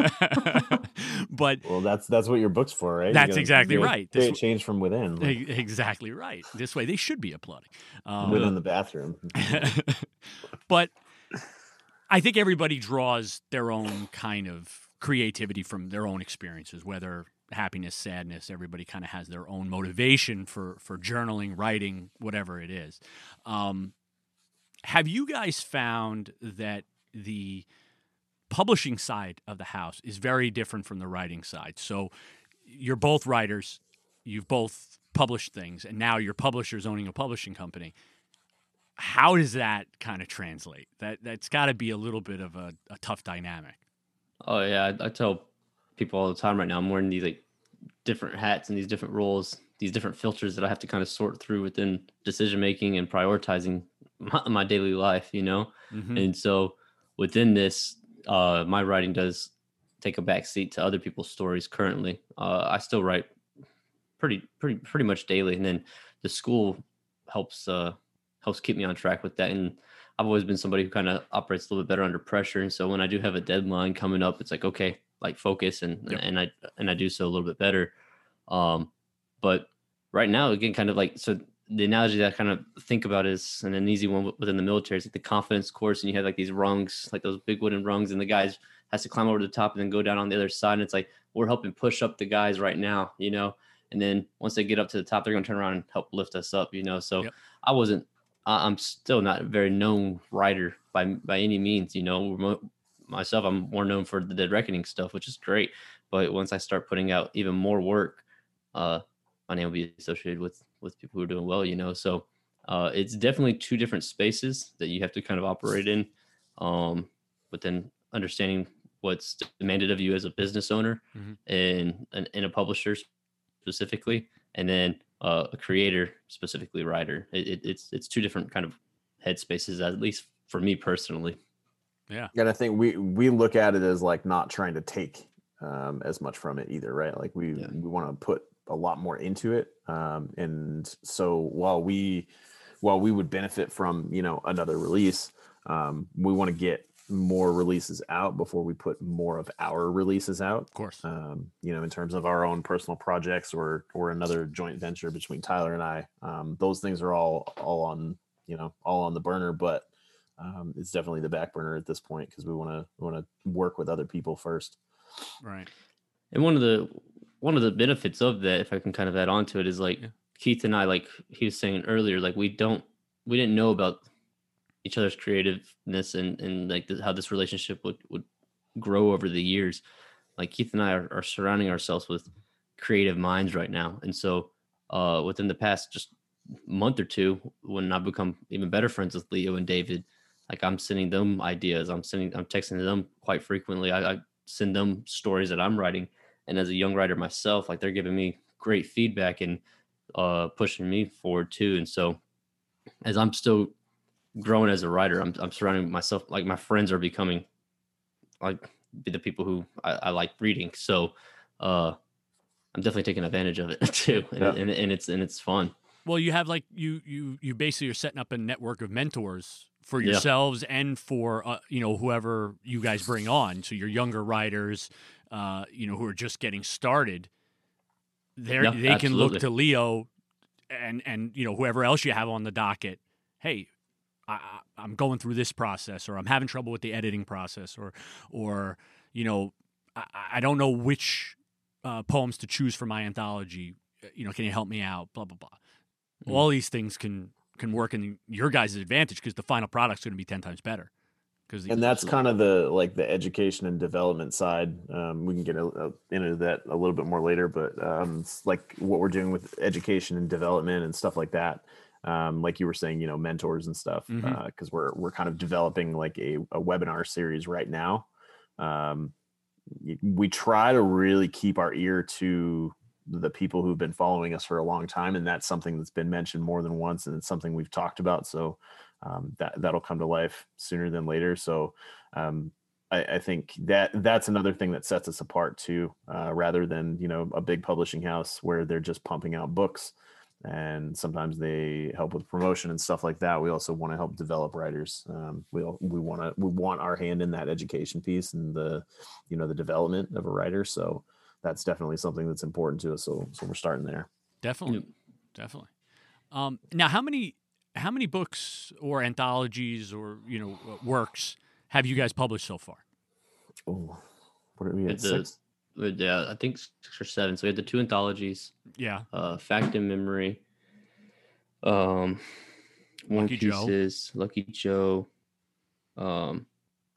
S2: but
S4: well, that's, that's what your book's for, right?
S2: That's exactly
S4: create,
S2: right.
S4: Create change from within.
S2: Like. Exactly right. This way they should be applauding. Um,
S4: within the bathroom.
S2: But I think everybody draws their own kind of creativity from their own experiences, whether happiness, sadness, everybody kind of has their own motivation for, for journaling, writing, whatever it is. Um, have you guys found that the publishing side of the house is very different from the writing side? So you're both writers, you've both published things, and now your publisher's owning a publishing company. How does that kind of translate? That, that's got to be a little bit of a, a tough dynamic.
S3: Oh, yeah. I, I tell people all the time right now, I'm wearing these like different hats and these different roles, these different filters that I have to kind of sort through within decision making and prioritizing my, my daily life, you know? Mm-hmm. And so within this, uh, my writing does take a back seat to other people's stories currently. Uh, I still write pretty, pretty, pretty much daily. And then the school helps, uh, helps keep me on track with that. And I've always been somebody who kind of operates a little bit better under pressure. And so when I do have a deadline coming up, it's like, okay, like focus and,
S2: Yep.
S3: and I, and I do so a little bit better. Um, but right now, again, kind of like, so the analogy that I kind of think about is, and an easy one within the military is like the confidence course. And you have like these rungs, like those big wooden rungs, and the guys has to climb over the top and then go down on the other side. And it's like, we're helping push up the guys right now, you know? And then once they get up to the top, they're going to turn around and help lift us up, you know? So
S2: Yep.
S3: I wasn't, I- I'm still not a very known writer by, by any means, you know, Mo- myself, I'm more known for the Dead Reckoning stuff, which is great. But once I start putting out even more work, uh, my name will be associated with, with people who are doing well, you know? So uh, it's definitely two different spaces that you have to kind of operate in. Um, but then understanding what's demanded of you as a business owner
S2: Mhm.
S3: and, and, and a publisher specifically, and then uh, a creator, specifically writer. It, it, it's, it's two different kind of headspaces, at least for me personally.
S2: Yeah.
S4: And I think we we look at it as like not trying to take um, as much from it either, right? Like we
S3: Yeah.
S4: we want to put a lot more into it, um, and so while we while we would benefit from you know another release, um, we want to get more releases out before we put more of our releases out.
S2: Of course.
S4: Um, you know, in terms of our own personal projects or or another joint venture between Tyler and I, um, those things are all all on you know all on the burner, but um, it's definitely the back burner at this point because we want to want to work with other people first.
S2: Right.
S3: And one of the one of the benefits of that, if I can kind of add on to it, is like
S2: Yeah.
S3: Keith and I, like he was saying earlier, like we don't we didn't know about each other's creativeness and and like th- how this relationship would would grow over the years. Like Keith and I are, are surrounding ourselves with creative minds right now, and so uh, within the past just month or two, when I've become even better friends with Leo and David, like I'm sending them ideas, I'm sending, I'm texting them quite frequently. I, I send them stories that I'm writing, and as a young writer myself, like they're giving me great feedback and uh, pushing me forward too. And so, as I'm still growing as a writer, I'm I'm surrounding myself, like my friends are becoming like be the people who I, I like reading. So uh I'm definitely taking advantage of it too. And,
S4: Yeah.
S3: and, and it's and it's fun.
S2: Well, you have like you you you basically are setting up a network of mentors for
S3: Yeah.
S2: yourselves and for uh, you know whoever you guys bring on. So your younger writers, uh, you know, who are just getting started, they
S3: Yeah,
S2: they can look
S3: absolutely.
S2: to Leo and and you know whoever else you have on the docket. Hey, I, I- I'm going through this process, or I'm having trouble with the editing process, or or you know I, I don't know which uh, poems to choose for my anthology. You know, can you help me out? Blah blah blah.
S3: Mhm.
S2: All these things can can work in your guys' advantage because the final product's going to be ten times better. Because
S4: And that's kind of the like the education and development side. Um, we can get a, a, into that a little bit more later, but um, it's like what we're doing with education and development and stuff like that. Um, like you were saying, you know, mentors and stuff, because
S2: Mhm.
S4: we're we're kind of developing like a, a webinar series right now. Um, y- we try to really keep our ear to the people who've been following us for a long time, and that's something that's been mentioned more than once, and it's something we've talked about. So um, that that'll come to life sooner than later. So um, I, I think that that's another thing that sets us apart too, uh, rather than you know a big publishing house where they're just pumping out books, and sometimes they help with promotion and stuff like that. We also want to help develop writers. Um, we al- we want to we want our hand in that education piece and the you know the development of a writer. So that's definitely something that's important to us. So so we're starting there.
S2: definitely,
S3: Yep.
S2: definitely. Um, now, how many how many books or anthologies or you know uh, works have you guys published so far?
S4: Oh, what are we at?
S3: With the-
S4: Six?
S3: With, yeah, I think six or seven. So we had the two anthologies,
S2: Yeah,
S3: uh, Fact and Memory, um, War and
S2: Lucky Joe.
S3: Pieces, Lucky Joe. Um,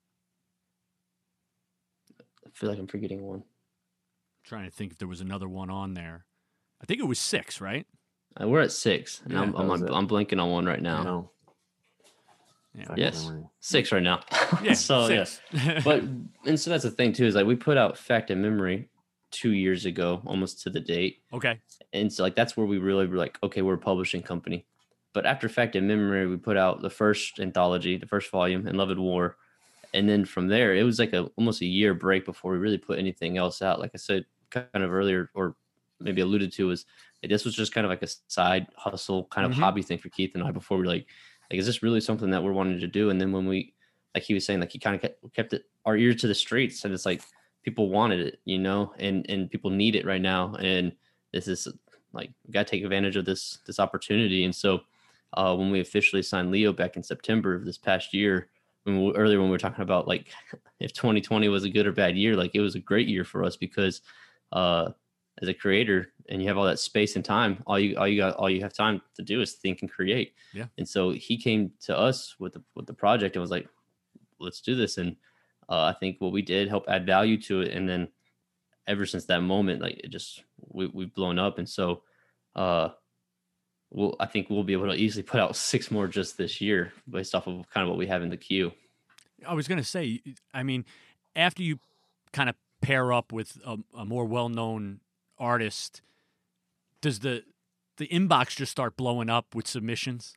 S3: I feel like I'm forgetting one.
S2: trying to think if there was another one on there. I think it was six, right?
S3: Uh, we're at six, and
S2: Yeah,
S3: I'm
S4: that
S3: I'm,
S4: was
S3: I'm,
S4: it.
S3: I'm blanking on one right now.
S4: No.
S2: Yeah.
S4: Fact
S3: Yes.
S4: memory.
S3: Six right now.
S2: Yeah,
S3: so
S2: six.
S3: yeah, but and so that's the thing too is like we put out Fact and Memory two years ago, almost to the date,
S2: okay,
S3: and so like that's where we really were like, okay, we're a publishing company. But after Fact and Memory, we put out the first anthology, the first volume, and Love and War, and then from there, it was like a almost a year break before we really put anything else out. Like I said, kind of earlier, or maybe alluded to, was like, this was just kind of like a side hustle, kind of
S2: Mhm.
S3: hobby thing for Keith and I before we like Like, is this really something that we're wanting to do? And then when we, like he was saying, like he kind of kept, kept it our ear to the streets, and it's like people wanted it, you know, and and people need it right now, and this is like we got to take advantage of this this opportunity. And so uh, when we officially signed Leo back in September of this past year, when we, earlier when we were talking about like if twenty twenty was a good or bad year, like it was a great year for us because uh, as a creator and you have all that space and time, all you all you got all you have time to do is think and create.
S2: Yeah.
S3: And so he came to us with the with the project and was like, let's do this. And uh, I think what we did helped add value to it. And then ever since that moment, like it just we, we've blown up. And so uh we'll I think we'll be able to easily put out six more just this year based off of kind of what we have in the queue.
S2: I was going to say, I mean, after you kind of pair up with a, a more well-known artist, does the the inbox just start blowing up with submissions?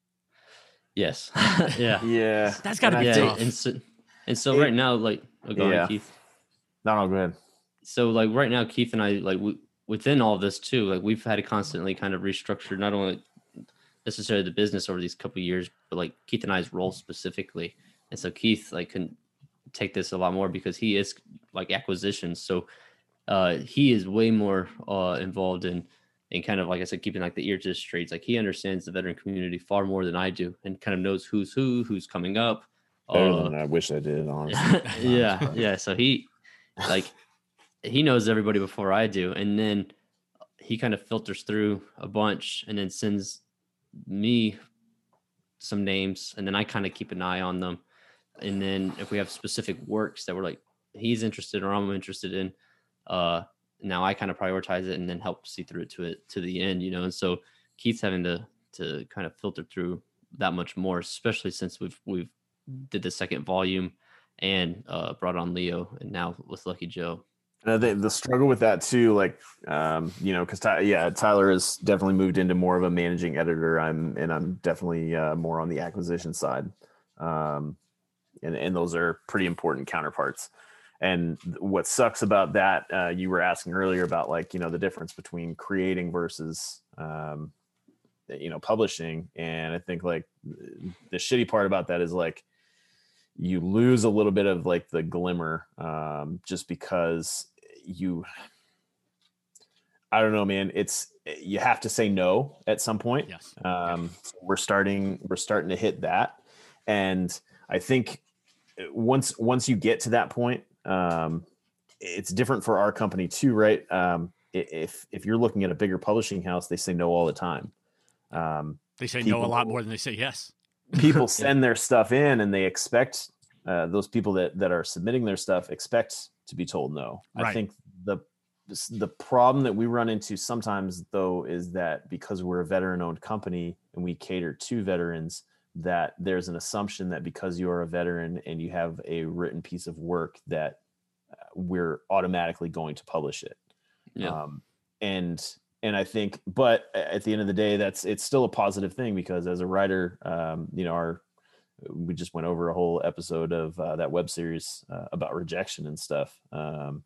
S3: Yes. Yeah.
S4: Yeah.
S2: That's got to be
S3: yeah.
S2: tough.
S3: And so, and so right now, like, oh, go
S4: Yeah.
S3: ahead, Keith.
S4: No, no, go ahead.
S3: So like right now, Keith and I, like we, within all of this too, like we've had to constantly kind of restructure not only necessarily the business over these couple of years, but like Keith and I's role specifically. And so Keith like can take this a lot more because he is like acquisitions. So uh, he is way more uh, involved in, in kind of, like I said, keeping like the ear to the streets. Like he understands the veteran community far more than I do and kind of knows who's who, who's coming up.
S4: Better
S3: Uh,
S4: than I wish I did, honestly.
S3: yeah. Yeah. So he like, he knows everybody before I do. And then he kind of filters through a bunch and then sends me some names. And then I kind of keep an eye on them. And then if we have specific works that we're like, he's interested or I'm interested in, uh, now I kind of prioritize it and then help see through it to it to the end, you know? And so Keith's having to, to kind of filter through that much more, especially since we've, we've did the second volume and uh, brought on Leo and now with Lucky Joe.
S4: And I think the struggle with that too, like, um, you know, because Ty- yeah, Tyler has definitely moved into more of a managing editor. I'm and I'm definitely uh, more on the acquisition side, um, and and those are pretty important counterparts. And what sucks about that, uh, you were asking earlier about like you know the difference between creating versus um, you know publishing, and I think like the shitty part about that is like you lose a little bit of like the glimmer um, just because you, I don't know, man, it's, you have to say no at some point.
S2: Yes.
S4: Um, so we're starting, we're starting to hit that. And I think once, once you get to that point, um, it's different for our company too, right? Um, if, if you're looking at a bigger publishing house, they say no all the time. Um,
S2: They say
S4: people-
S2: no a lot more than they say yes.
S4: people send their stuff in and they expect uh, those people that, that are submitting their stuff expect to be told no.
S2: Right.
S4: I think the the problem that we run into sometimes though is that because we're a veteran owned company and we cater to veterans, that there's an assumption that because you're a veteran and you have a written piece of work that uh, we're automatically going to publish it.
S3: Yeah.
S4: Um, and And I think, but at the end of the day, that's, it's still a positive thing because as a writer, um, you know, our, we just went over a whole episode of uh, that web series uh, about rejection and stuff. Um,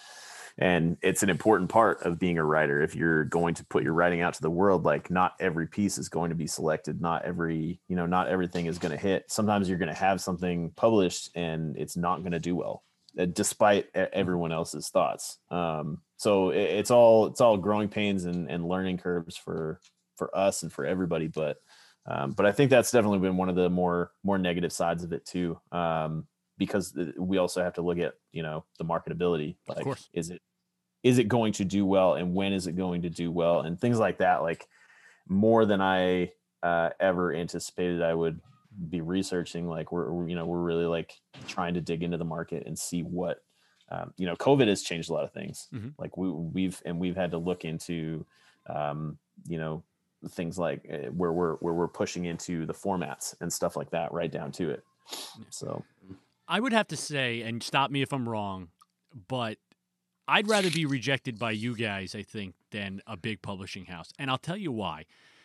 S4: and it's an important part of being a writer. If you're going to put your writing out to the world, like not every piece is going to be selected. Not every, you know, not everything is going to hit. Sometimes you're going to have something published and it's not going to do well, uh, despite everyone else's thoughts. Um, So it, it's all it's all growing pains and, and learning curves for for us and for everybody. But um, but I think that's definitely been one of the more more negative sides of it too, um, because we also have to look at you know the marketability. Like,
S2: Of course.
S4: is it is it going to do well, and when is it going to do well, and things like that. Like more than I uh, ever anticipated, I would be researching. Like we're we're, you know we're really like trying to dig into the market and see what. Um, you know, COVID has changed a lot of things.
S2: Mhm.
S4: Like we, we've and we've had to look into, um, you know, things like uh, where we're where we're pushing into the formats and stuff like that, right down to it. So
S2: I would have to say, and stop me if I'm wrong, but I'd rather be rejected by you guys, I think, than a big publishing house. And I'll tell you why.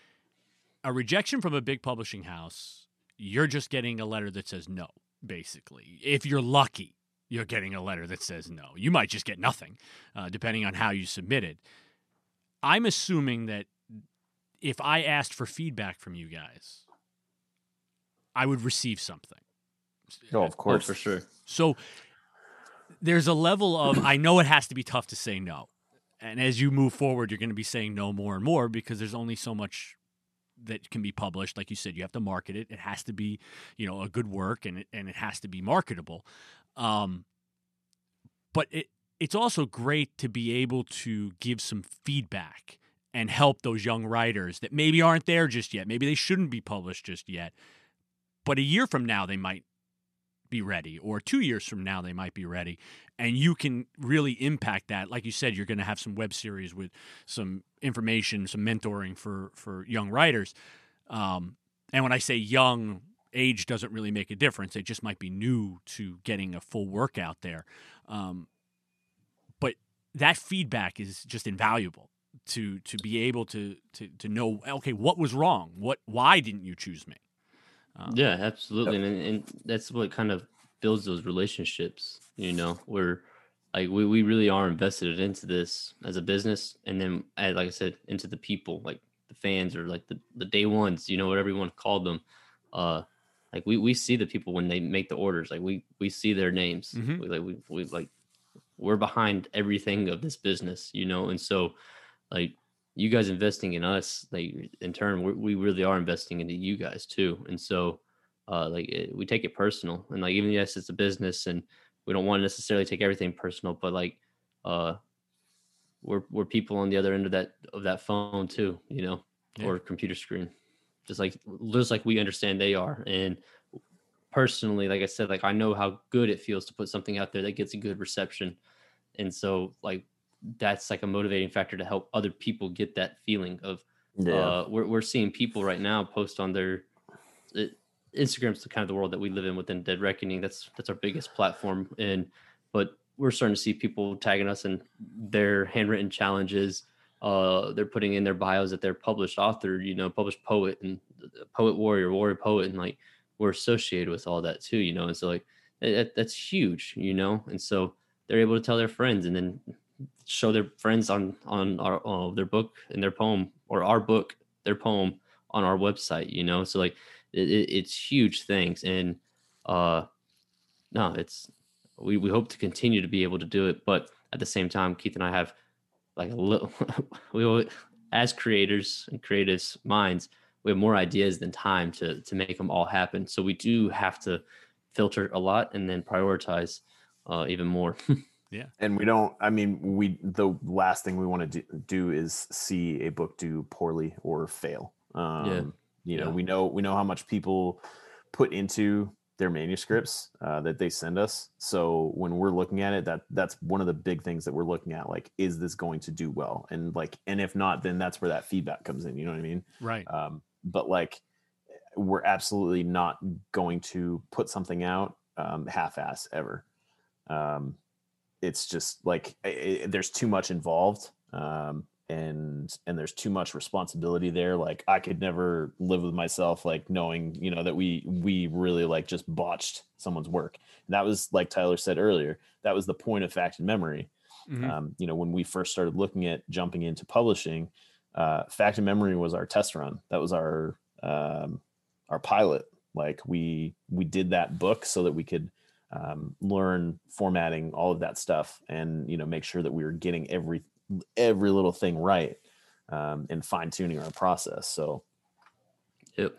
S2: A rejection from a big publishing house, you're just getting a letter that says no, basically. If you're lucky, you're getting a letter that says no. You might just get nothing, uh, depending on how you submitted. I'm assuming that if I asked for feedback from you guys, I would receive something.
S4: Oh, of course.
S3: Oh, for sure.
S2: So there's a level of, I know it has to be tough to say no. And as you move forward, you're going to be saying no more and more because there's only so much that can be published. Like you said, you have to market it. It has to be, you know, a good work, and it, and it has to be marketable. Um, but it it's also great to be able to give some feedback and help those young writers that maybe aren't there just yet. Maybe they shouldn't be published just yet. But a year from now, they might be ready, or two years from now, they might be ready. And you can really impact that. Like you said, you're going to have some web series with some information, some mentoring for, for young writers. Um, and when I say young, age doesn't really make a difference. They just might be new to getting a full work out there. Um, but that feedback is just invaluable to to be able to to to know, okay, what was wrong? What why didn't you choose me? Um,
S3: Yeah, absolutely. And, and that's what kind of builds those relationships, you know, where like we, we really are invested into this as a business. And then, uh, like I said, into the people, like the fans or like the, the day ones, you know, whatever you want to call them. Uh, like we, we see the people when they make the orders, like we, we see their names.
S2: Mhm.
S3: We, like we, we like, we're behind everything of this business, you know? And so like you guys investing in us, like in turn, we're, we really are investing into you guys too. And so uh, like it, we take it personal, and like, even yes, it's a business and we don't want to necessarily take everything personal, but like, uh, we're, we're people on the other end of that, of that phone too, you know,
S2: Yeah.
S3: or computer screen, just like, just like we understand they are. And personally, like I said, like I know how good it feels to put something out there that gets a good reception. And so like, that's like a motivating factor to help other people get that feeling of,
S4: Yeah.
S3: uh, we're, we're seeing people right now post on their, it, Instagram's the kind of the world that we live in within Dead Reckoning. That's, that's our biggest platform. And, but we're starting to see people tagging us in their handwritten challenges. Uh, they're putting in their bios that they're published author, you know, published poet and poet warrior, warrior poet. And like, we're associated with all that too, you know? And so like, that, that's huge, you know? And so they're able to tell their friends and then show their friends on, on our, uh, their book and their poem, or our book, their poem on our website, you know? So like, it, it, it's huge things. And, uh, no, it's, we, we hope to continue to be able to do it. But at the same time, Keith and I have like a little, we always, as creators and creative minds, we have more ideas than time to, to make them all happen. So we do have to filter a lot and then prioritize uh, even more.
S2: Yeah.
S4: And we don't, I mean, we, the last thing we want to do, do is see a book do poorly or fail. Um,
S3: Yeah.
S4: You know,
S3: Yeah.
S4: we know, we know how much people put into their manuscripts uh, that they send us. So when we're looking at it, that that's one of the big things that we're looking at. Like, is this going to do well? And like, and if not, then that's where that feedback comes in. You know what I mean?
S2: Right.
S4: Um, but like, we're absolutely not going to put something out um, half-ass ever. Um, it's just like it, it, there's too much involved, um, and and there's too much responsibility there. Like I could never live with myself, like knowing, you know, that we we really like just botched someone's work. And that was, like Tyler said earlier, that was the point of Fact and Memory.
S2: Mhm.
S4: Um, you know, when we first started looking at jumping into publishing, uh, Fact and Memory was our test run. That was our um, our pilot. Like we we did that book so that we could um, learn formatting, all of that stuff, and you know, make sure that we were getting every every little thing right, um, and fine tuning our process. So,
S3: Yep.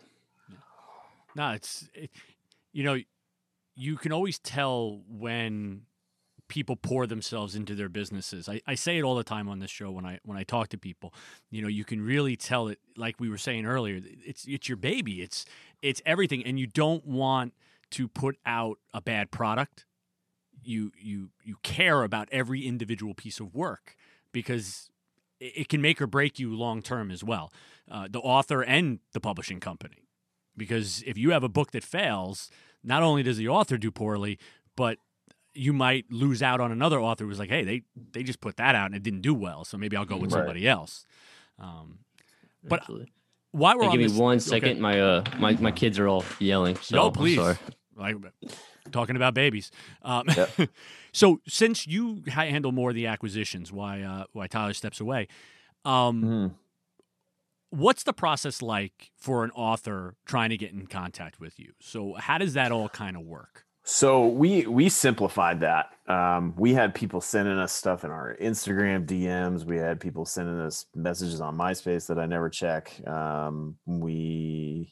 S2: No, it's it, you know, you can always tell when people pour themselves into their businesses. I, I say it all the time on this show when I when I talk to people. You know, you can really tell it, like we were saying earlier, it's it's your baby. It's it's everything, and you don't want to put out a bad product. You you you care about every individual piece of work because it, it can make or break you long term as well. Uh, the author and the publishing company. Because if you have a book that fails, not only does the author do poorly, but you might lose out on another author who's like, hey, they, they just put that out and it didn't do well, so maybe I'll go with
S4: Right.
S2: somebody else. Um, but
S3: Absolutely.
S2: while we're
S3: Hey,
S2: on
S3: give me
S2: this,
S3: one
S2: okay.
S3: second. My uh my, my kids are all yelling. So
S2: No,
S3: I'm
S2: please.
S3: sorry.
S2: Like, talking about babies. Um,
S4: Yep.
S2: So since you ha- handle more of the acquisitions, why uh, why Tyler steps away, um,
S4: mhm.
S2: what's the process like for an author trying to get in contact with you? So how does that all kind of work?
S4: So we we simplified that. Um, we had people sending us stuff in our Instagram D Ms. We had people sending us messages on MySpace that I never check. Um, we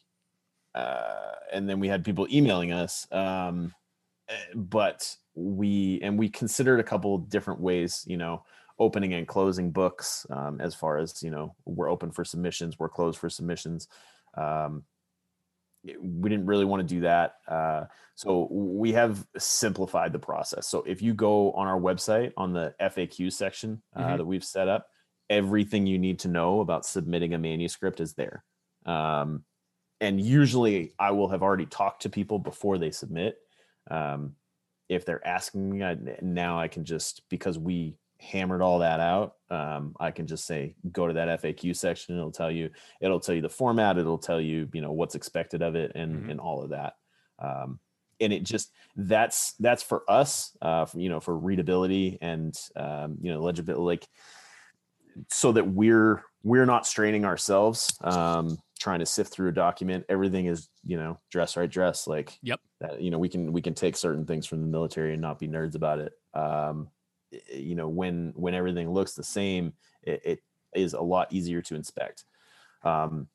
S4: uh, and then we had people emailing us. Um, but we and we considered a couple different ways, you know, opening and closing books. Um, as far as, you know, we're open for submissions, we're closed for submissions. Um, we didn't really want to do that. Uh, so we have simplified the process. So if you go on our website on the F A Q section uh, mm-hmm. that we've set up, everything you need to know about submitting a manuscript is there. Um, and usually I will have already talked to people before they submit. Um, if they're asking me, I, now I can just, because we hammered all that out, um, I can just say, go to that F A Q section. It'll tell you, it'll tell you the format. It'll tell you, you know, what's expected of it and, mm-hmm. and all of that. Um, and it just, that's, that's for us, uh, for, you know, for readability and, um, you know, legibility, like, so that we're, we're not straining ourselves, um, trying to sift through a document. Everything is, you know, dress right dress. Like,
S2: yep.
S4: That, you know, we can, we can take certain things from the military and not be nerds about it. Um, you know, when when everything looks the same, it, it is a lot easier to inspect. Um,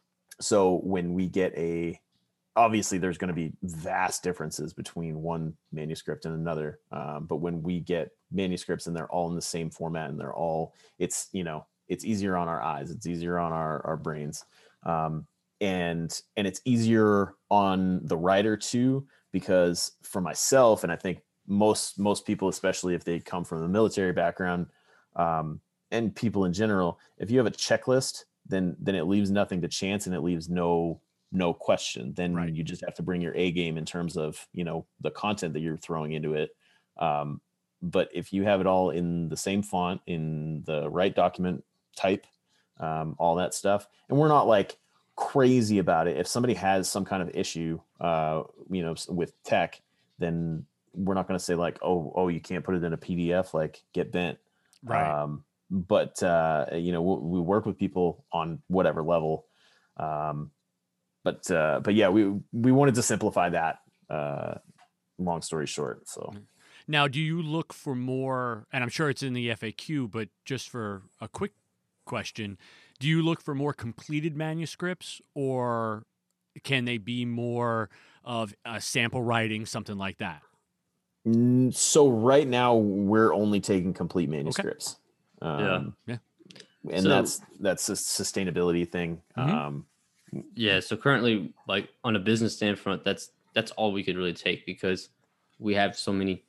S4: so when we get a, obviously there's going to be vast differences between one manuscript and another. Um, but when we get manuscripts and they're all in the same format and they're all, it's, you know, it's easier on our eyes. It's easier on our, our brains. Um, and, and it's easier on the writer too, because for myself, and I think most most people, especially if they come from a military background, um, and people in general, if you have a checklist, then then it leaves nothing to chance and it leaves no no question. Then right. You just have to bring your A game in terms of, you know, the content that you're throwing into it. Um, but if you have it all in the same font, in the right document type, um, all that stuff, and we're not like crazy about it. If somebody has some kind of issue, uh, you know, with tech, then we're not going to say like, oh, oh, you can't put it in a P D F, like get bent.
S2: Right.
S4: Um, but, uh, you know, we, we work with people on whatever level. Um, but, uh, but yeah, we, we wanted to simplify that, uh, long story short. So
S2: now, do you look for more, and I'm sure it's in the F A Q, but just for a quick question, do you look for more completed manuscripts, or can they be more of a sample writing, something like that?
S4: So right now we're only taking complete manuscripts. Okay. Um,
S3: yeah.
S4: Yeah. And so, that's, that's a sustainability thing. Mm-hmm. Um,
S3: yeah. So currently, like on a business standpoint, that's, that's all we could really take, because we have so many,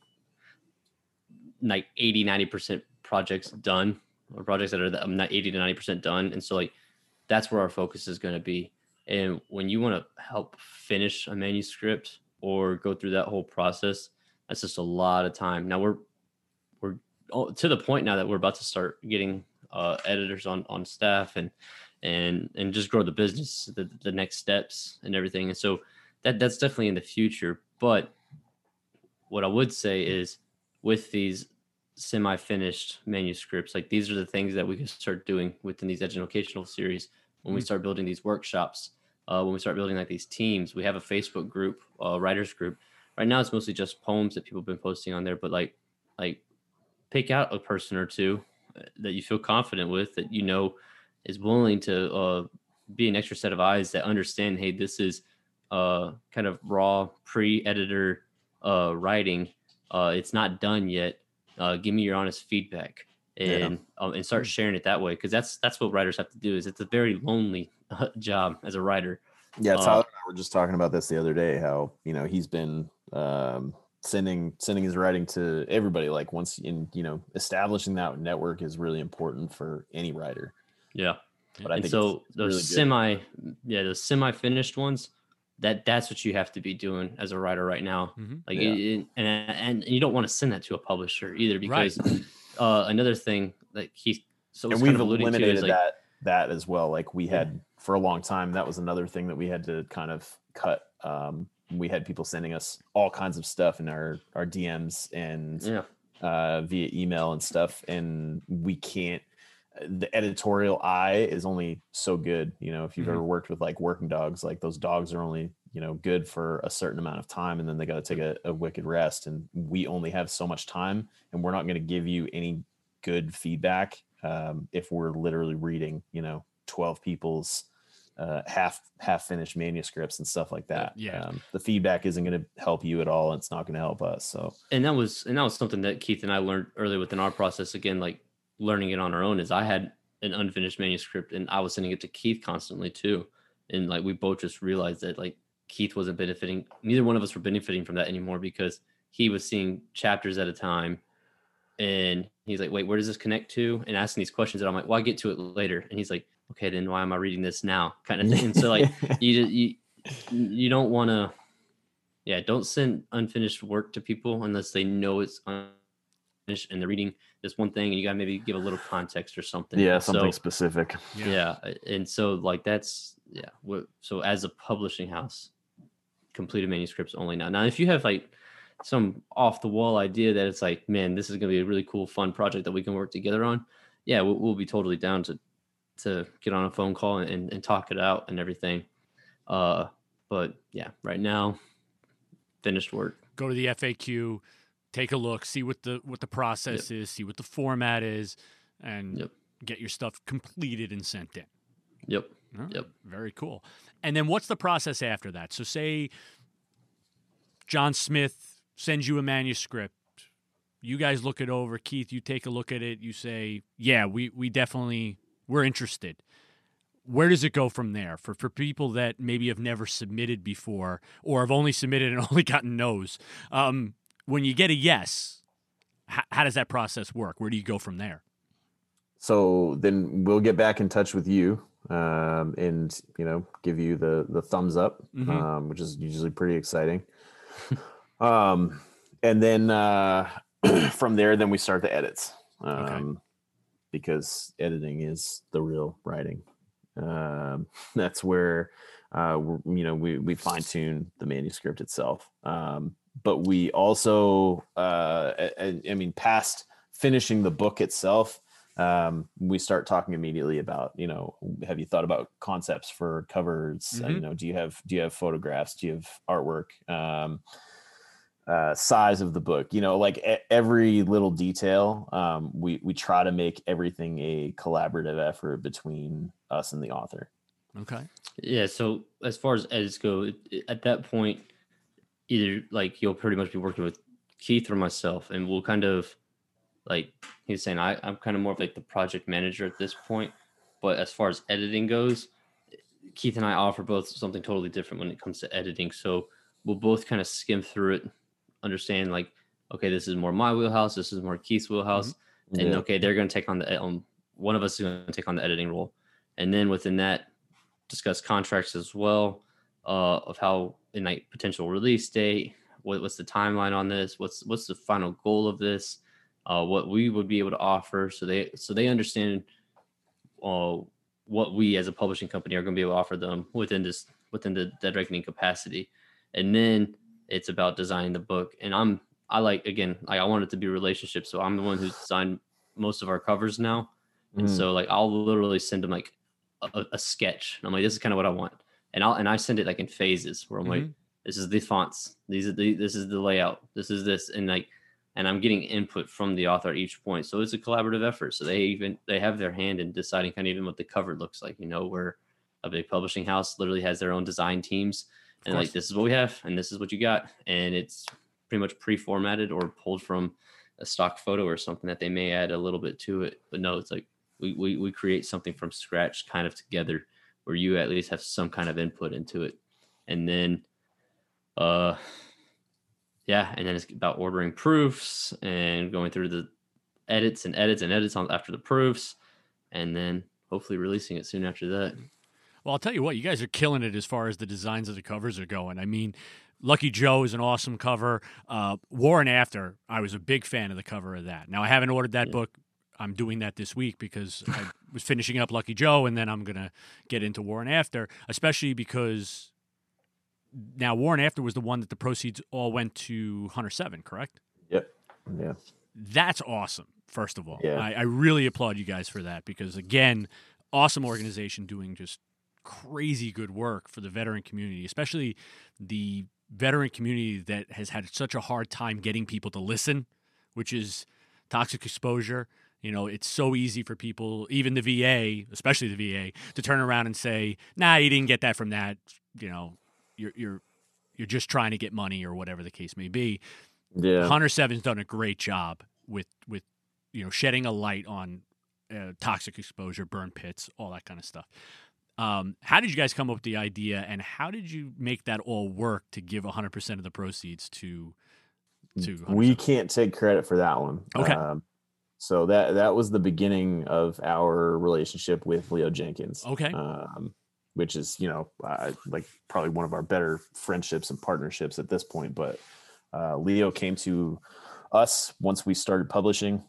S3: like eighty, ninety percent projects done, or projects that are not eighty to ninety percent done. And so like, that's where our focus is going to be. And when you want to help finish a manuscript or go through that whole process, that's just a lot of time. Now we're we're to the point now that we're about to start getting uh, editors on, on staff and and and just grow the business, the, the next steps and everything. And so that that's definitely in the future. But what I would say is, with these semi-finished manuscripts, like these are the things that we can start doing within these educational series when mm-hmm. we start building these workshops. Uh, when we start building like these teams, we have a Facebook group, a writers group. Right now, it's mostly just poems that people have been posting on there, but like, like pick out a person or two that you feel confident with, that you know is willing to uh, be an extra set of eyes that understand, hey, this is uh, kind of raw pre-editor uh, writing. Uh, it's not done yet. Uh, give me your honest feedback, and yeah. um, and start sharing it that way, because that's that's what writers have to do. Is it's a very lonely uh, job as a writer.
S4: Yeah, Tyler uh, and I were just talking about this the other day. How, you know, he's been um, sending sending his writing to everybody. Like, once in, you know, establishing that network is really important for any writer.
S3: Yeah,
S4: but I
S3: and
S4: think
S3: so
S4: it's
S3: those
S4: really
S3: semi, yeah, those semi finished ones. That that's what you have to be doing as a writer right now.
S2: Mm-hmm.
S3: Like,
S4: yeah.
S3: it, and and you don't want to send that to a publisher either, because right. uh, another thing that he so
S4: and we've
S3: kind of
S4: eliminated
S3: to is like,
S4: that that as well. Like, we had for a long time, that was another thing that we had to kind of cut. Um, we had people sending us all kinds of stuff in our our D Ms and
S3: yeah.
S4: uh, via email and stuff, and we can't. the editorial eye is only so good. You know, if you've
S2: Mhm.
S4: ever worked with like working dogs, like those dogs are only, you know, good for a certain amount of time, and then they got to take a, a wicked rest. And we only have so much time, and we're not going to give you any good feedback um, if we're literally reading, you know, twelve people's uh, half half finished manuscripts and stuff like that.
S2: Yeah.
S4: Um, the feedback isn't going to help you at all, and it's not going to help us. So,
S3: and that was and that was something that Keith and I learned early within our process. Again, like learning it on our own, is I had an unfinished manuscript and I was sending it to Keith constantly too. And like we both just realized that like Keith wasn't benefiting. Neither one of us were benefiting from that anymore, because he was seeing chapters at a time. And he's like, wait, where does this connect to? And asking these questions. And I'm like, well, I get to it later. And he's like, okay, then why am I reading this now? Kind of thing. And so like you you you don't want to, yeah, don't send unfinished work to people unless they know it's unfinished and they're reading this one thing, and you got to maybe give a little context or something.
S4: yeah,
S3: And
S4: something
S3: so,
S4: specific.
S3: yeah. And so like that's, yeah. What, so as a publishing house, completed manuscripts only now. Now, if you have like some off the wall idea that it's like, man, this is going to be a really cool, fun project that we can work together on, yeah, we'll, we'll be totally down to to get on a phone call and, and talk it out and everything. Uh, but yeah, right now, finished work.
S2: Go to the F A Q, take a look, see what the what the process
S3: Yep.
S2: is, see what the format is, and
S3: Yep.
S2: get your stuff completed and sent in.
S3: Yep.
S2: All right,
S3: Yep.
S2: Very cool. And then what's the process after that? So say John Smith sends you a manuscript. You guys look it over. Keith, you take a look at it. You say, yeah, we, we definitely, we're interested. Where does it go from there? For for people that maybe have never submitted before or have only submitted and only gotten no's, um, when you get a yes, h- how does that process work? Where do you go from there?
S4: So then we'll get back in touch with you um, and, you know, give you the, the thumbs up,
S2: Mhm.
S4: um, which is usually pretty exciting. um, and then uh, from there, then we start the edits um,
S2: Okay.
S4: because editing is the real writing. Um, that's where, uh, we're, you know, we, we fine tune the manuscript itself. Um, but we also, uh, I, I mean, past finishing the book itself, um, we start talking immediately about, you know, have you thought about concepts for covers? Uh,
S2: Mhm.
S4: you know, do you have, do you have photographs? Do you have artwork? Um, uh, size of the book, you know, like e- every little detail. Um, we, we try to make everything a collaborative effort between us and the author.
S2: Okay.
S3: Yeah. So as far as edits go, it, it- at that point, either like you'll pretty much be working with Keith or myself, and we'll kind of like he's saying, I, I'm kind of more of like the project manager at this point. But as far as editing goes, Keith and I offer both something totally different when it comes to editing. So we'll both kind of skim through it, understand like, okay, this is more my wheelhouse, this is more Keith's wheelhouse, and
S4: Yeah.
S3: okay, they're going to take on the um, one of us is going to take on the editing role, and then within that, discuss contracts as well, uh, of how in like potential release date, what, what's the timeline on this, what's what's the final goal of this, uh, what we would be able to offer, so they so they understand, uh, what we as a publishing company are going to be able to offer them within this within the Dead Reckoning capacity, and then it's about designing the book. And I'm I like again like I want it to be a relationship, so I'm the one who's designed most of our covers now, and
S4: Mhm.
S3: so like I'll literally send them like a, a sketch, and I'm like, this is kind of what I want, and I'll and I send it like in phases where I'm like,
S2: Mhm.
S3: this is the fonts, these are the this is the layout, this is this, and like and I'm getting input from the author at each point. So it's a collaborative effort. So they even they have their hand in deciding kind of even what the cover looks like. You know, where a big publishing house literally has their own design teams, and
S2: course.
S3: like this is what we have, and this is what you got, and it's pretty much pre-formatted or pulled from a stock photo or something that they may add a little bit to it. But no, it's like we we we create something from scratch, kind of together, where you at least have some kind of input into it, and then, uh. Yeah, and then it's about ordering proofs and going through the edits and edits and edits on after the proofs, and then hopefully releasing it soon after that.
S2: Well, I'll tell you what, you guys are killing it as far as the designs of the covers are going. I mean, Lucky Joe is an awesome cover. Uh, War and After, I was a big fan of the cover of that. Now, I haven't ordered that
S3: Yeah.
S2: book. I'm doing that this week because I was finishing up Lucky Joe, and then I'm going to get into War and After, especially because now War and After was the one that the proceeds all went to Hunter seven, correct?
S4: Yep. Yeah.
S2: That's awesome. First of all,
S4: Yeah.
S2: I, I really applaud you guys for that because, again, awesome organization doing just crazy good work for the veteran community, especially the veteran community that has had such a hard time getting people to listen, which is toxic exposure. You know, it's so easy for people, even the V A, especially the V A, to turn around and say, "Nah, you didn't get that from that. You know, you're you're you're just trying to get money," or whatever the case may be.
S4: Yeah.
S2: Hunter Seven's done a great job with with you know shedding a light on uh, toxic exposure, burn pits, all that kind of stuff. Um, how did you guys come up with the idea, and how did you make that all work to give one hundred percent of the proceeds to to Hunter
S4: We
S2: Seven?
S4: can't take credit for that one.
S2: Okay.
S4: Um, so that that was the beginning of our relationship with Leo Jenkins.
S2: Okay.
S4: Um, which is, you know, uh, like probably one of our better friendships and partnerships at this point. But uh, Leo came to us once we started publishing.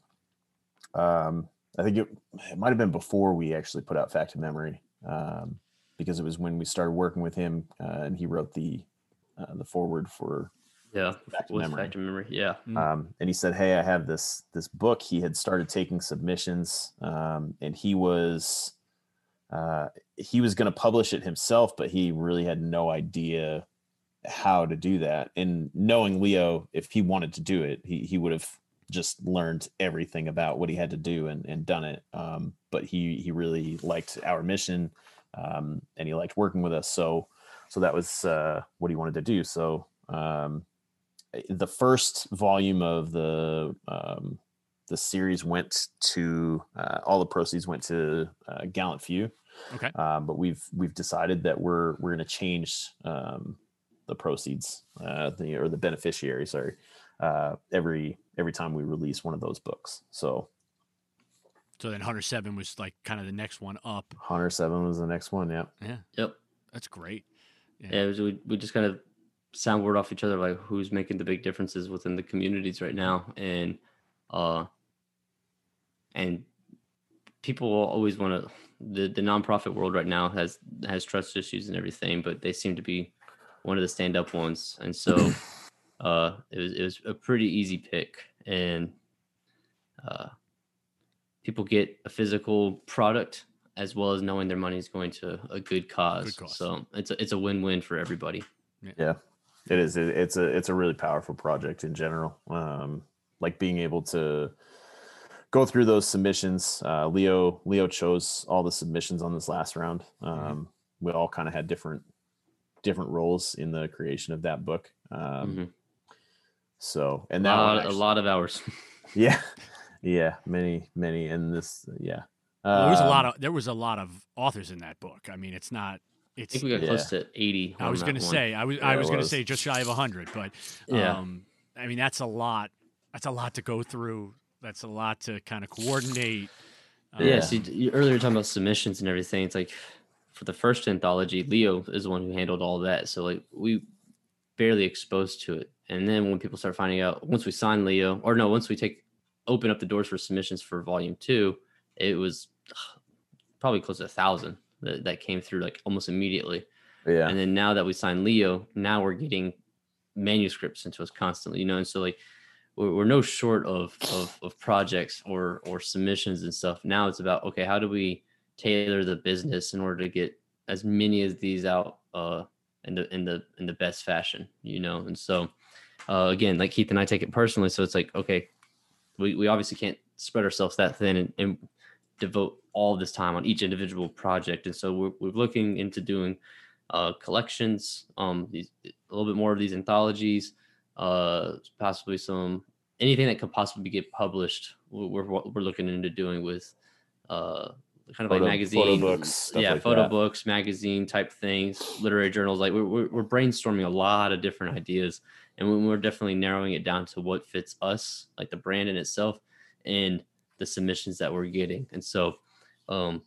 S4: Um, I think it, it might have been before we actually put out Fact of Memory, um, because it was when we started working with him, uh, and he wrote the uh, the foreword for
S3: Yeah,
S4: Fact of
S3: with
S4: Memory.
S3: Fact of Memory. Yeah.
S4: Um, and he said, "Hey, I have this this book." He had started taking submissions, um, and he was uh, he was going to publish it himself, but he really had no idea how to do that. And knowing Leo, if he wanted to do it, he he would have just learned everything about what he had to do and, and done it. Um, but he he really liked our mission, um, and he liked working with us. So so that was uh, what he wanted to do. So um, the first volume of the um, the series went to uh, all the proceeds went to uh, Gallant Few.
S2: Okay.
S4: Um, but we've we've decided that we're we're going to change um, the proceeds, uh, the or the beneficiary, sorry, uh, every every time we release one of those books. So
S2: So then Hunter Seven was like kind of the next one up.
S4: Hunter Seven was the next one. Yeah.
S2: Yeah,
S3: Yep.
S2: that's great.
S3: Yeah, it was, we we just kind of soundboard off each other, like who's making the big differences within the communities right now, and uh, and people always want to. The the nonprofit world right now has has trust issues and everything, but they seem to be one of the stand up ones, and so uh, it was it was a pretty easy pick, and uh, people get a physical product as well as knowing their money is going to a good cause.
S2: Good cause.
S3: So it's a, it's a win-win for everybody.
S4: Yeah, it is. It, it's a it's a really powerful project in general. Um, like being able to go through those submissions. Uh, Leo Leo chose all the submissions on this last round. Um,
S2: Mm-hmm.
S4: We all kind of had different different roles in the creation of that book. Um,
S3: Mhm.
S4: So and
S3: A
S4: that one
S3: lot, a
S4: actually-
S3: lot of hours.
S4: yeah, yeah, many many, and this yeah.
S2: Well, there was a
S4: Um,
S2: lot of there was a lot of authors in that book. I mean, it's not.
S3: I
S2: It's.
S3: think we got
S4: Yeah.
S3: close to eighty.
S2: I
S3: on
S2: was
S3: that
S2: going to
S3: one.
S2: say. I was.
S4: Yeah,
S2: I
S4: it
S2: was going to
S4: was.
S2: say just shy of a hundred, but
S3: Yeah.
S2: um, I mean that's a lot. That's a lot to go through. That's a lot to kind of coordinate. Um,
S3: Yeah. See, you, earlier talking about submissions and everything. It's like for the first anthology, Leo is the one who handled all that. So like we barely exposed to it. And then when people start finding out, once we sign Leo, or no, once we take open up the doors for submissions for volume two, it was ugh, probably close to a thousand that, that came through like almost immediately.
S4: Yeah,
S3: And then now that we signed Leo, now we're getting manuscripts into us constantly, you know, and so like we're, we're no short of, of of projects or or submissions and stuff. Now it's about, okay, how do we tailor the business in order to get as many of these out uh in the in the in the best fashion, you know? And so uh again, like Keith and I take it personally, so it's like, okay, we, we obviously can't spread ourselves that thin and, and devote all this time on each individual project. And so we're, we're looking into doing uh, collections, um, these, a little bit more of these anthologies, uh, possibly some, anything that could possibly get published. We're, we're, we're looking into doing with uh, kind of
S4: Photo-
S3: like magazine,
S4: photo books, stuff
S3: yeah,
S4: like
S3: photo
S4: that.
S3: books, magazine type things, literary journals. Like we're, we're, we're brainstorming a lot of different ideas, and we're definitely narrowing it down to what fits us, like the brand in itself and the submissions that we're getting. And so um,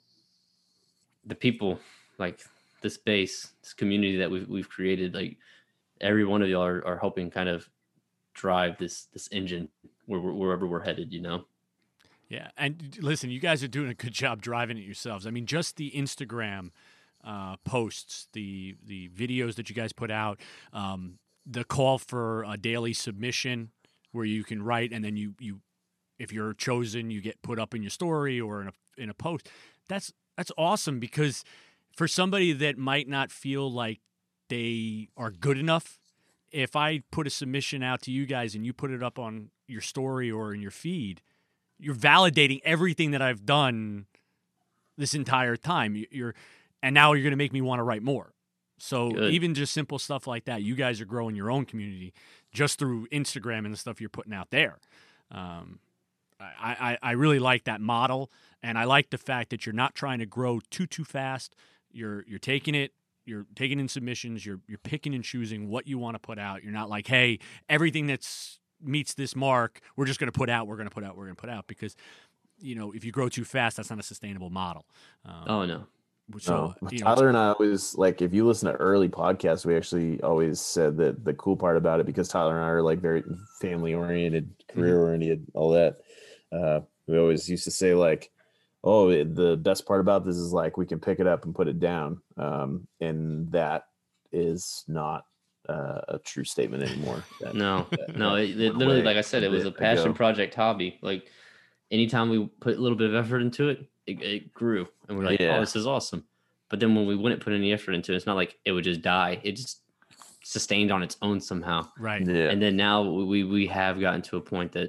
S3: the people, like this base, this community that we've, we've created, like every one of y'all are, are helping kind of drive this, this engine where, wherever we're headed, you know?
S2: Yeah, and listen, you guys are doing a good job driving it yourselves. I mean, just the Instagram uh, posts, the the videos that you guys put out, um, the call for a daily submission where you can write and then you you if you're chosen, you get put up in your story or in a in a post. That's that's awesome, because for somebody that might not feel like they are good enough, if I put a submission out to you guys and you put it up on your story or in your feed, you're validating everything that I've done this entire time. You're, and now you're going to make me want to write more. So
S3: Good.
S2: Even just simple stuff like that, you guys are growing your own community just through Instagram and the stuff you're putting out there. Um, I, I, I really like that model, and I like the fact that you're not trying to grow too too fast. You're you're taking it. You're taking in submissions. You're you're picking and choosing what you want to put out. You're not like, hey, everything that's meets this mark, we're just going to put out. We're going to put out. We're going to put out, because you know if you grow too fast, that's not a sustainable model. Um,
S3: Oh no.
S2: So
S4: no.
S2: you know,
S4: Tyler and I always, like, if you listen to early podcasts, we actually always said that the cool part about it, because Tyler and I are like very family oriented, career oriented, all that. Uh, we always used to say, like, oh, it, the best part about this is, like, we can pick it up and put it down. Um, and that is not uh, a true statement anymore. That,
S3: No,
S4: that-
S3: no.
S4: that
S3: It, it
S4: went
S3: literally,
S4: away
S3: like I said, it was a
S4: bit
S3: passion
S4: ago.
S3: project hobby. Like anytime we put a little bit of effort into it, it, it grew, and we're like,
S4: Yeah.
S3: oh, this is awesome. But then when we wouldn't put any effort into it, it's not like it would just die. It just sustained on its own somehow.
S2: right?
S4: Yeah.
S3: And then now we we have gotten to a point that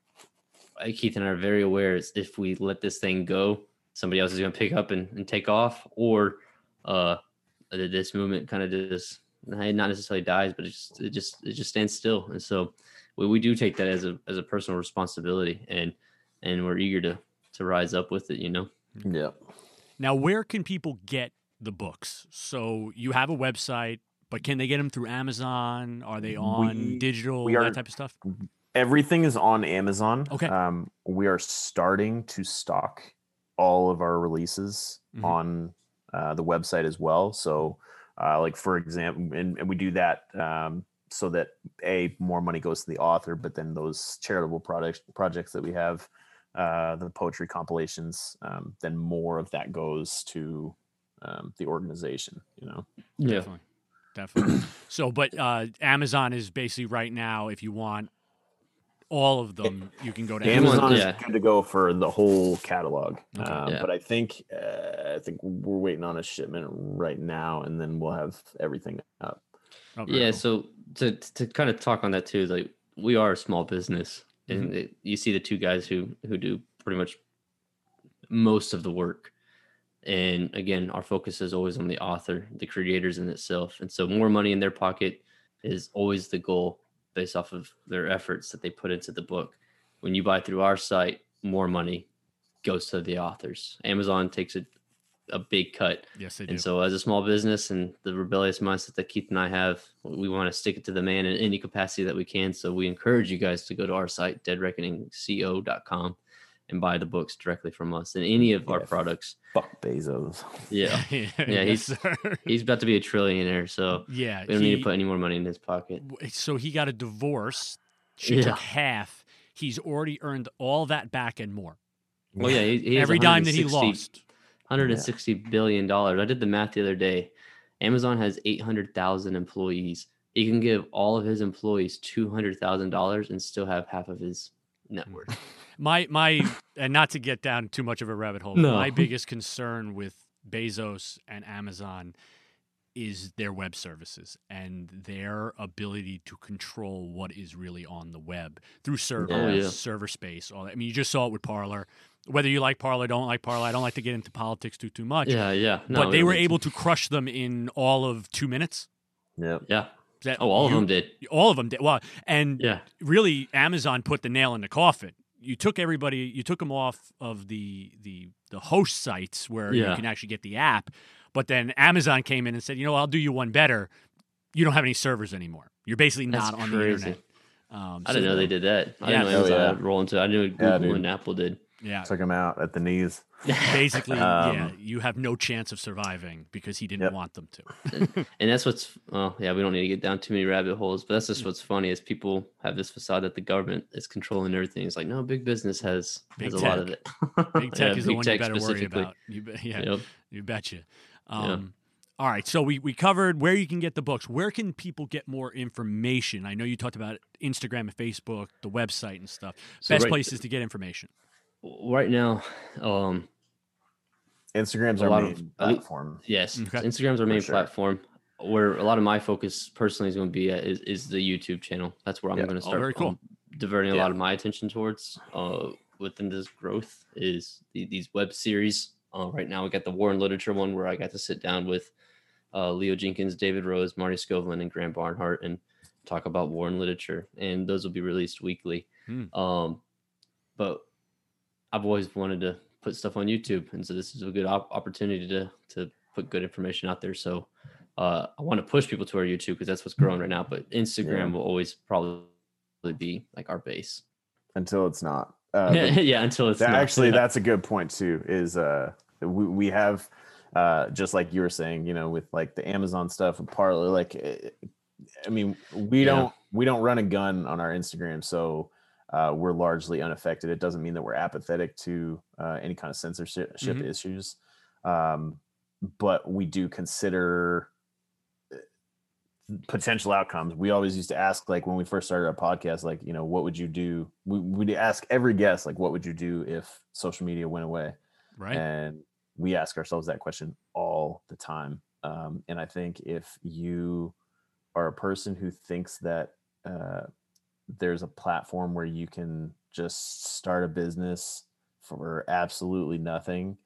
S3: uh, Keith and I are very aware is if we let this thing go, somebody else is going to pick up and, and take off, or uh, that this movement kind of just not necessarily dies, but it just it just it just stands still. And so we, we do take that as a as a personal responsibility, and and we're eager to to rise up with it. You know.
S4: Yeah.
S2: Now, where can people get the books? So you have a website, but can they get them through Amazon? Are they on
S4: We-
S2: digital,
S4: we are-
S2: that type of stuff?
S4: Everything is on Amazon.
S2: Okay.
S4: Um, we are starting to stock all of our releases
S2: Mhm.
S4: on uh, the website as well. So, uh, like for example, and, and we do that um, so that a more money goes to the author, but then those charitable projects projects that we have, uh, the poetry compilations, um, then more of that goes to um, the organization. You know.
S3: Yeah.
S2: Definitely. Definitely. So, but uh, Amazon is basically right now, if you want all of them, you can go to Amazon.
S4: Amazon is
S3: yeah.
S4: good to go for the whole catalog,
S2: Okay.
S4: um,
S3: Yeah.
S4: but I think uh, I think we're waiting on a shipment right now, and then we'll have everything up.
S2: Oh, very
S3: Yeah.
S2: cool.
S3: So to to kind of talk on that too, like we are a small business, and
S2: Mm-hmm.
S3: it, you see the two guys who who do pretty much most of the work. And again, our focus is always on the author, the creators in itself. And so more money in their pocket is always the goal based off of their efforts that they put into the book. When you buy through our site, more money goes to the authors. Amazon takes a, a big cut.
S2: Yes, they do.
S3: And so as a small business and the rebellious mindset that Keith and I have, we want to stick it to the man in any capacity that we can. So we encourage you guys to go to our site, dead reckoning co dot com, and buy the books directly from us and any of our
S4: Yes.
S3: products.
S4: Fuck Bezos.
S3: Yeah.
S2: yeah,
S3: Yeah,
S2: yes,
S3: he's-
S2: sir.
S3: He's about to be a trillionaire, so
S2: yeah.
S3: we don't need
S2: he-
S3: to put any more money in his pocket.
S2: So he got a divorce. She
S3: Yeah.
S2: took half. He's already earned all that back and more.
S3: Well, yeah, he, he has
S2: Every dime that he
S3: one hundred sixty
S2: lost.
S3: one hundred sixty billion dollars. I did the math the other day. Amazon has eight hundred thousand employees. He can give all of his employees two hundred thousand dollars and still have half of his net worth.
S2: My my and not to get down too much of a rabbit hole,
S3: No.
S2: my biggest concern with Bezos and Amazon is their web services and their ability to control what is really on the web through servers,
S3: Oh, yeah.
S2: server space, all that. I mean, you just saw it with Parler. Whether you like Parler, don't like Parler, I don't like to get into politics too too much.
S3: Yeah, yeah. No,
S2: but
S3: we
S2: they
S3: don't
S2: were
S3: need
S2: able to crush them in all of two minutes.
S4: Yep.
S3: to. Yeah.
S2: Is that
S3: Oh, all
S2: you-
S3: of them did.
S2: All of them did. Well, and
S3: Yeah.
S2: really, Amazon put the nail in the coffin. You took everybody, you took them off of the the the host sites where you
S3: Yeah.
S2: can actually get the app, but then Amazon came in and said, you know, I'll do you one better. You don't have any servers anymore. You're basically
S3: That's
S2: not on the
S3: crazy.
S2: internet. Um,
S3: I
S2: so-
S3: didn't know they did that. I
S2: Yeah.
S3: didn't know
S4: Oh,
S3: Amazon
S4: yeah.
S3: would roll into. I knew Google
S4: Yeah, dude.
S3: and Apple did.
S2: Yeah,
S4: Took him out at the knees.
S2: basically,
S4: Um,
S2: yeah, you have no chance of surviving because he didn't
S4: Yep.
S2: want them to.
S3: And that's what's well, yeah, we don't need to get down too many rabbit holes, but that's just what's funny is people have this facade that the government is controlling everything. It's like, no, big business has
S2: Big
S3: has a lot of
S2: tech.
S3: it.
S2: Big tech
S3: Yeah,
S2: is the
S3: big
S2: one you
S3: tech
S2: better worry
S3: specifically.
S2: about. You, be- yeah,
S3: Yep.
S2: you betcha. Um, All right, so we, we covered where you can get the books. Where can people get more information? I know you talked about Instagram and Facebook, the website and stuff.
S3: So
S2: Best
S3: right,
S2: places to get information.
S3: Right now, um,
S4: Instagram's
S3: a
S4: our
S3: lot
S4: main
S3: of-
S4: platform.
S3: yes,
S2: Okay.
S3: Instagram's our main
S4: sure.
S3: platform. Where a lot of my focus personally is going to be at is, is the YouTube channel. That's where I'm
S4: Yeah.
S3: going to
S2: Oh,
S3: start
S2: very cool.
S3: um, diverting a
S4: Yeah.
S3: lot of my attention towards uh, within this growth is the, these web series. Uh, right now, we got the war and literature one where I got to sit down with uh, Leo Jenkins, David Rose, Marty Scoveland, and Graham Barnhart and talk about war and literature. And those will be released weekly.
S2: Hmm.
S3: Um, but I've always wanted to put stuff on YouTube, and so this is a good op- opportunity to to put good information out there. So uh, I want to push people to our YouTube because that's what's growing right now. But Instagram
S4: Yeah.
S3: will always probably be like our base.
S4: Until it's not. Uh, but
S3: yeah, until it's
S4: that,
S3: not.
S4: actually,
S3: Yeah.
S4: that's a good point too. Is uh, we we have uh, just like you were saying, you know, with like the Amazon stuff and Parler, like, eh, I mean, we
S3: Yeah.
S4: don't we don't run a gun on our Instagram, so uh, we're largely unaffected. It doesn't mean that we're apathetic to uh, any kind of censorship
S2: Mhm.
S4: issues, um, but we do consider potential outcomes. We always used to ask, like when we first started our podcast, like, you know, what would you do? We would ask every guest, like, what would you do if social media went away?
S2: Right.
S4: And we ask ourselves that question all the time. Um, and I think if you are a person who thinks that uh, there's a platform where you can just start a business for absolutely nothing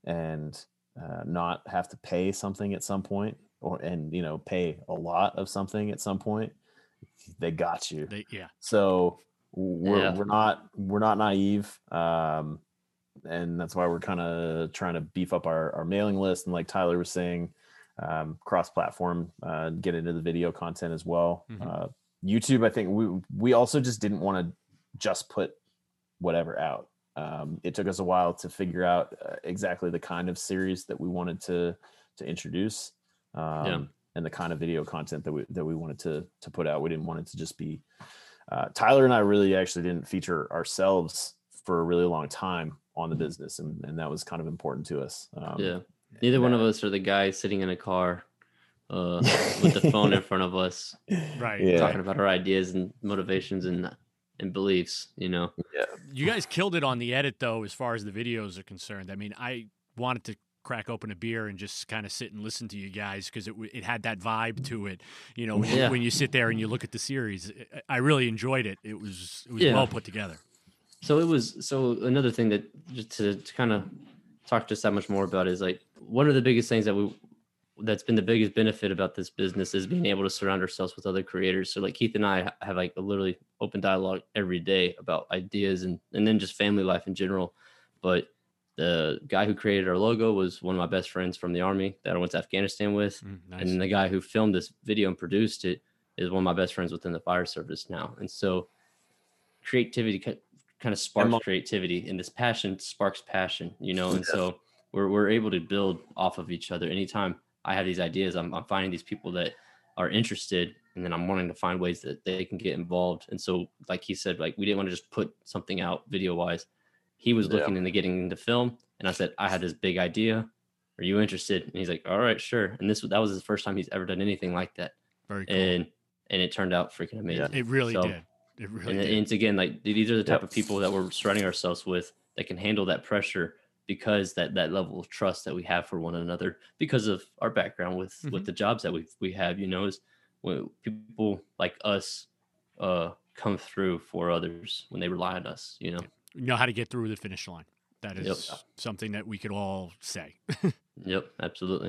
S4: and uh, not have to pay something at some point, or and you know pay a lot of something at some point, they got you.
S2: They, yeah.
S4: So we're
S3: Yeah.
S4: we're not we're not naive, um, and that's why we're kind of trying to beef up our, our mailing list. And like Tyler was saying, um, cross-platform, uh, get into the video content as well.
S2: Mhm.
S4: Uh, YouTube, I think we we also just didn't want to just put whatever out. Um, it took us a while to figure out uh, exactly the kind of series that we wanted to to introduce. Um,
S3: Yeah.
S4: and the kind of video content that we that we wanted to to put out. We didn't want it to just be uh, Tyler and I really actually didn't feature ourselves for a really long time on the business, and, and that was kind of important to us. Um,
S3: Yeah. Neither one of
S4: that-
S3: us are the guy sitting in a car uh, with the phone in front of us,
S2: Right.
S4: Yeah.
S3: talking about our ideas and motivations and and beliefs. You know.
S2: You guys killed it on the edit, though, as far as the videos are concerned. I mean, I wanted to crack open a beer and just kind of sit and listen to you guys because it w- it had that vibe to it. You know, when, you,
S3: Yeah.
S2: when you sit there and you look at the series, I- I really enjoyed it. It was it was
S3: Yeah.
S2: well put together.
S3: So it was so another thing that just to, to kind of talk just that much more about is like one of the biggest things that we that's been the biggest benefit about this business is being able to surround ourselves with other creators. So like Keith and I have like a literally open dialogue every day about ideas and and then just family life in general. But the guy who created our logo was one of my best friends from the Army that I went to Afghanistan with.
S2: Mm, nice.
S3: And the guy who filmed this video and produced it is one of my best friends within the fire service now. And so creativity ki- kind of sparks
S4: Mo-
S3: creativity, and this passion sparks passion, you know? And so we're, we're able to build off of each other. Anytime I have these ideas, I'm, I'm finding these people that are interested, and then I'm wanting to find ways that they can get involved. And so, like he said, like we didn't want to just put something out video wise. He was
S4: Yeah.
S3: looking into getting into film, and I said, I had this big idea. Are you interested? And he's like, all right, sure. And this that was his first time he's ever done anything like that.
S2: Very cool.
S3: And and it turned out freaking amazing.
S2: it really
S3: So-
S2: did. It really
S3: And,
S2: did.
S3: and it's again like these are the type
S4: Yep.
S3: of people that we're surrounding ourselves with that can handle that pressure because that that level of trust that we have for one another because of our background with
S2: Mhm.
S3: with the jobs that we we have. You know, is when people like us uh come through for others when they rely on us. You know.
S2: You know how to get through the finish line. That
S3: Yep.
S2: is something that we could all say.
S3: Yep. Absolutely.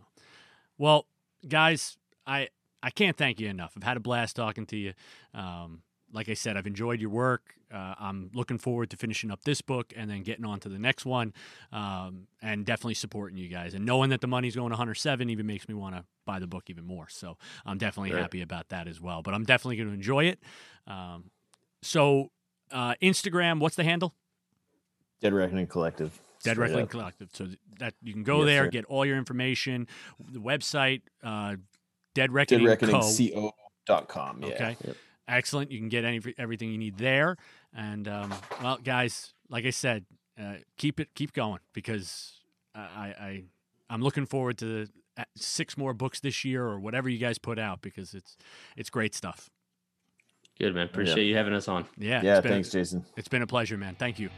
S2: Well, guys, I I can't thank you enough. I've had a blast talking to you. Um, like I said, I've enjoyed your work. Uh, I'm looking forward to finishing up this book and then getting on to the next one, um, and definitely supporting you guys. And knowing that the money's going to Hunter seven even makes me want to buy the book even more. So I'm definitely
S3: Right.
S2: happy about that as well. But I'm definitely going to enjoy it. Um, so uh, Instagram, what's the handle?
S4: Dead Reckoning Collective.
S2: Dead
S4: Straight
S2: Reckoning
S4: up.
S2: Collective. So that you can go
S4: Yes,
S2: there,
S4: sir.
S2: get all your information. The website, uh, Dead
S4: Dead
S2: Reckoning,
S4: Reckoning
S2: Co.
S4: Co dot com. Yeah.
S2: Okay.
S3: Yep.
S2: Excellent. You can get any everything you need there. And um, well, guys, like I said, uh, keep it keep going because I, I I'm looking forward to six more books this year or whatever you guys put out, because it's it's great stuff.
S3: Good, man. Appreciate yeah. you having us on.
S2: Yeah.
S4: Yeah.
S2: It's been
S4: Thanks,
S2: a,
S4: Jason.
S2: It's been a pleasure, man. Thank you.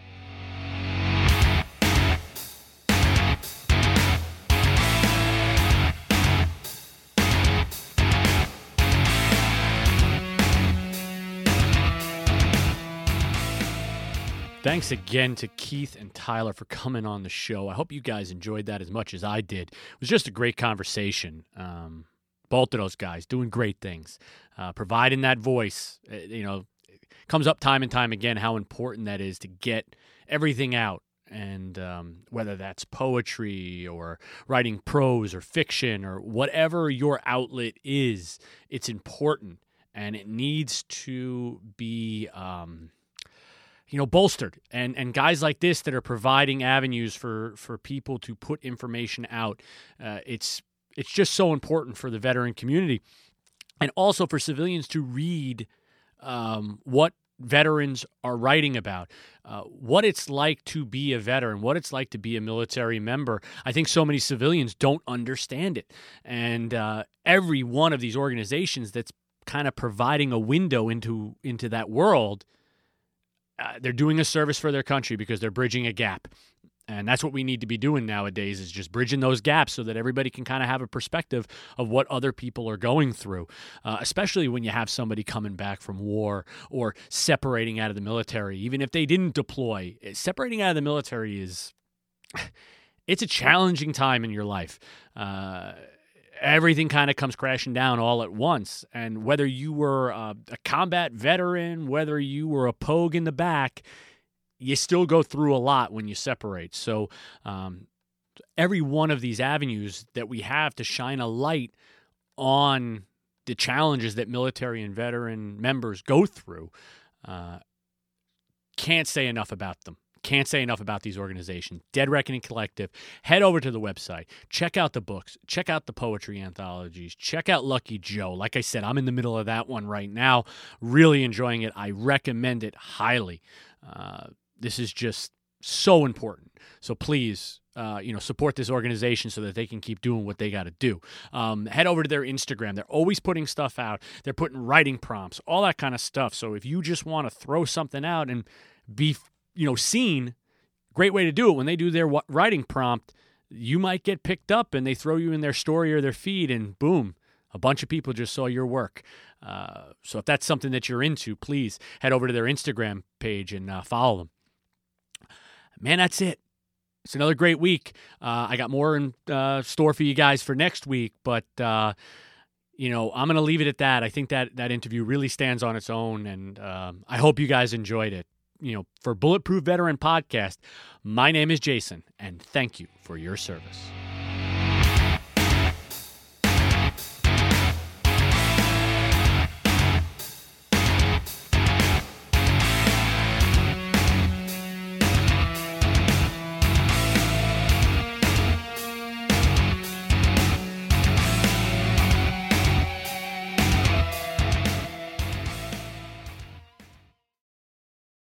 S2: Thanks again to Keith and Tyler for coming on the show. I hope you guys enjoyed that as much as I did. It was just a great conversation. Um, both of those guys doing great things, uh, providing that voice. Uh, you know, it comes up time and time again how important that is to get everything out. And um, whether that's poetry or writing prose or fiction or whatever your outlet is, it's important, and it needs to be Um, you know, bolstered. And and guys like this that are providing avenues for, for people to put information out, uh, it's it's just so important for the veteran community, and also for civilians to read um, what veterans are writing about, uh, what it's like to be a veteran, what it's like to be a military member. I think so many civilians don't understand it. And uh, every one of these organizations that's kind of providing a window into into that world, Uh, they're doing a service for their country because they're bridging a gap. And that's what we need to be doing nowadays, is just bridging those gaps so that everybody can kind of have a perspective of what other people are going through, uh, especially when you have somebody coming back from war or separating out of the military. Even if they didn't deploy, separating out of the military is, it's a challenging time in your life. Uh Everything kind of comes crashing down all at once. And whether you were a, a combat veteran, whether you were a pogue in the back, you still go through a lot when you separate. So um, every one of these avenues that we have to shine a light on the challenges that military and veteran members go through, uh, can't say enough about them. Can't say enough about these organizations. Dead Reckoning Collective. Head over to the website. Check out the books. Check out the poetry anthologies. Check out Lucky Joe. Like I said, I'm in the middle of that one right now. Really enjoying it. I recommend it highly. Uh, this is just so important. So please, uh, you know, support this organization so that they can keep doing what they got to do. Um, head over to their Instagram. They're always putting stuff out. They're putting writing prompts, all that kind of stuff. So if you just want to throw something out and be you know, seen, great way to do it. When they do their writing prompt, you might get picked up and they throw you in their story or their feed, and boom, a bunch of people just saw your work. Uh, so if that's something that you're into, please head over to their Instagram page and uh, follow them. Man, that's it. It's another great week. Uh, I got more in uh, store for you guys for next week, but uh, you know, I'm going to leave it at that. I think that that interview really stands on its own, and um, I hope you guys enjoyed it. You know, for Bulletproof Veteran Podcast, my name is Jason, and thank you for your service.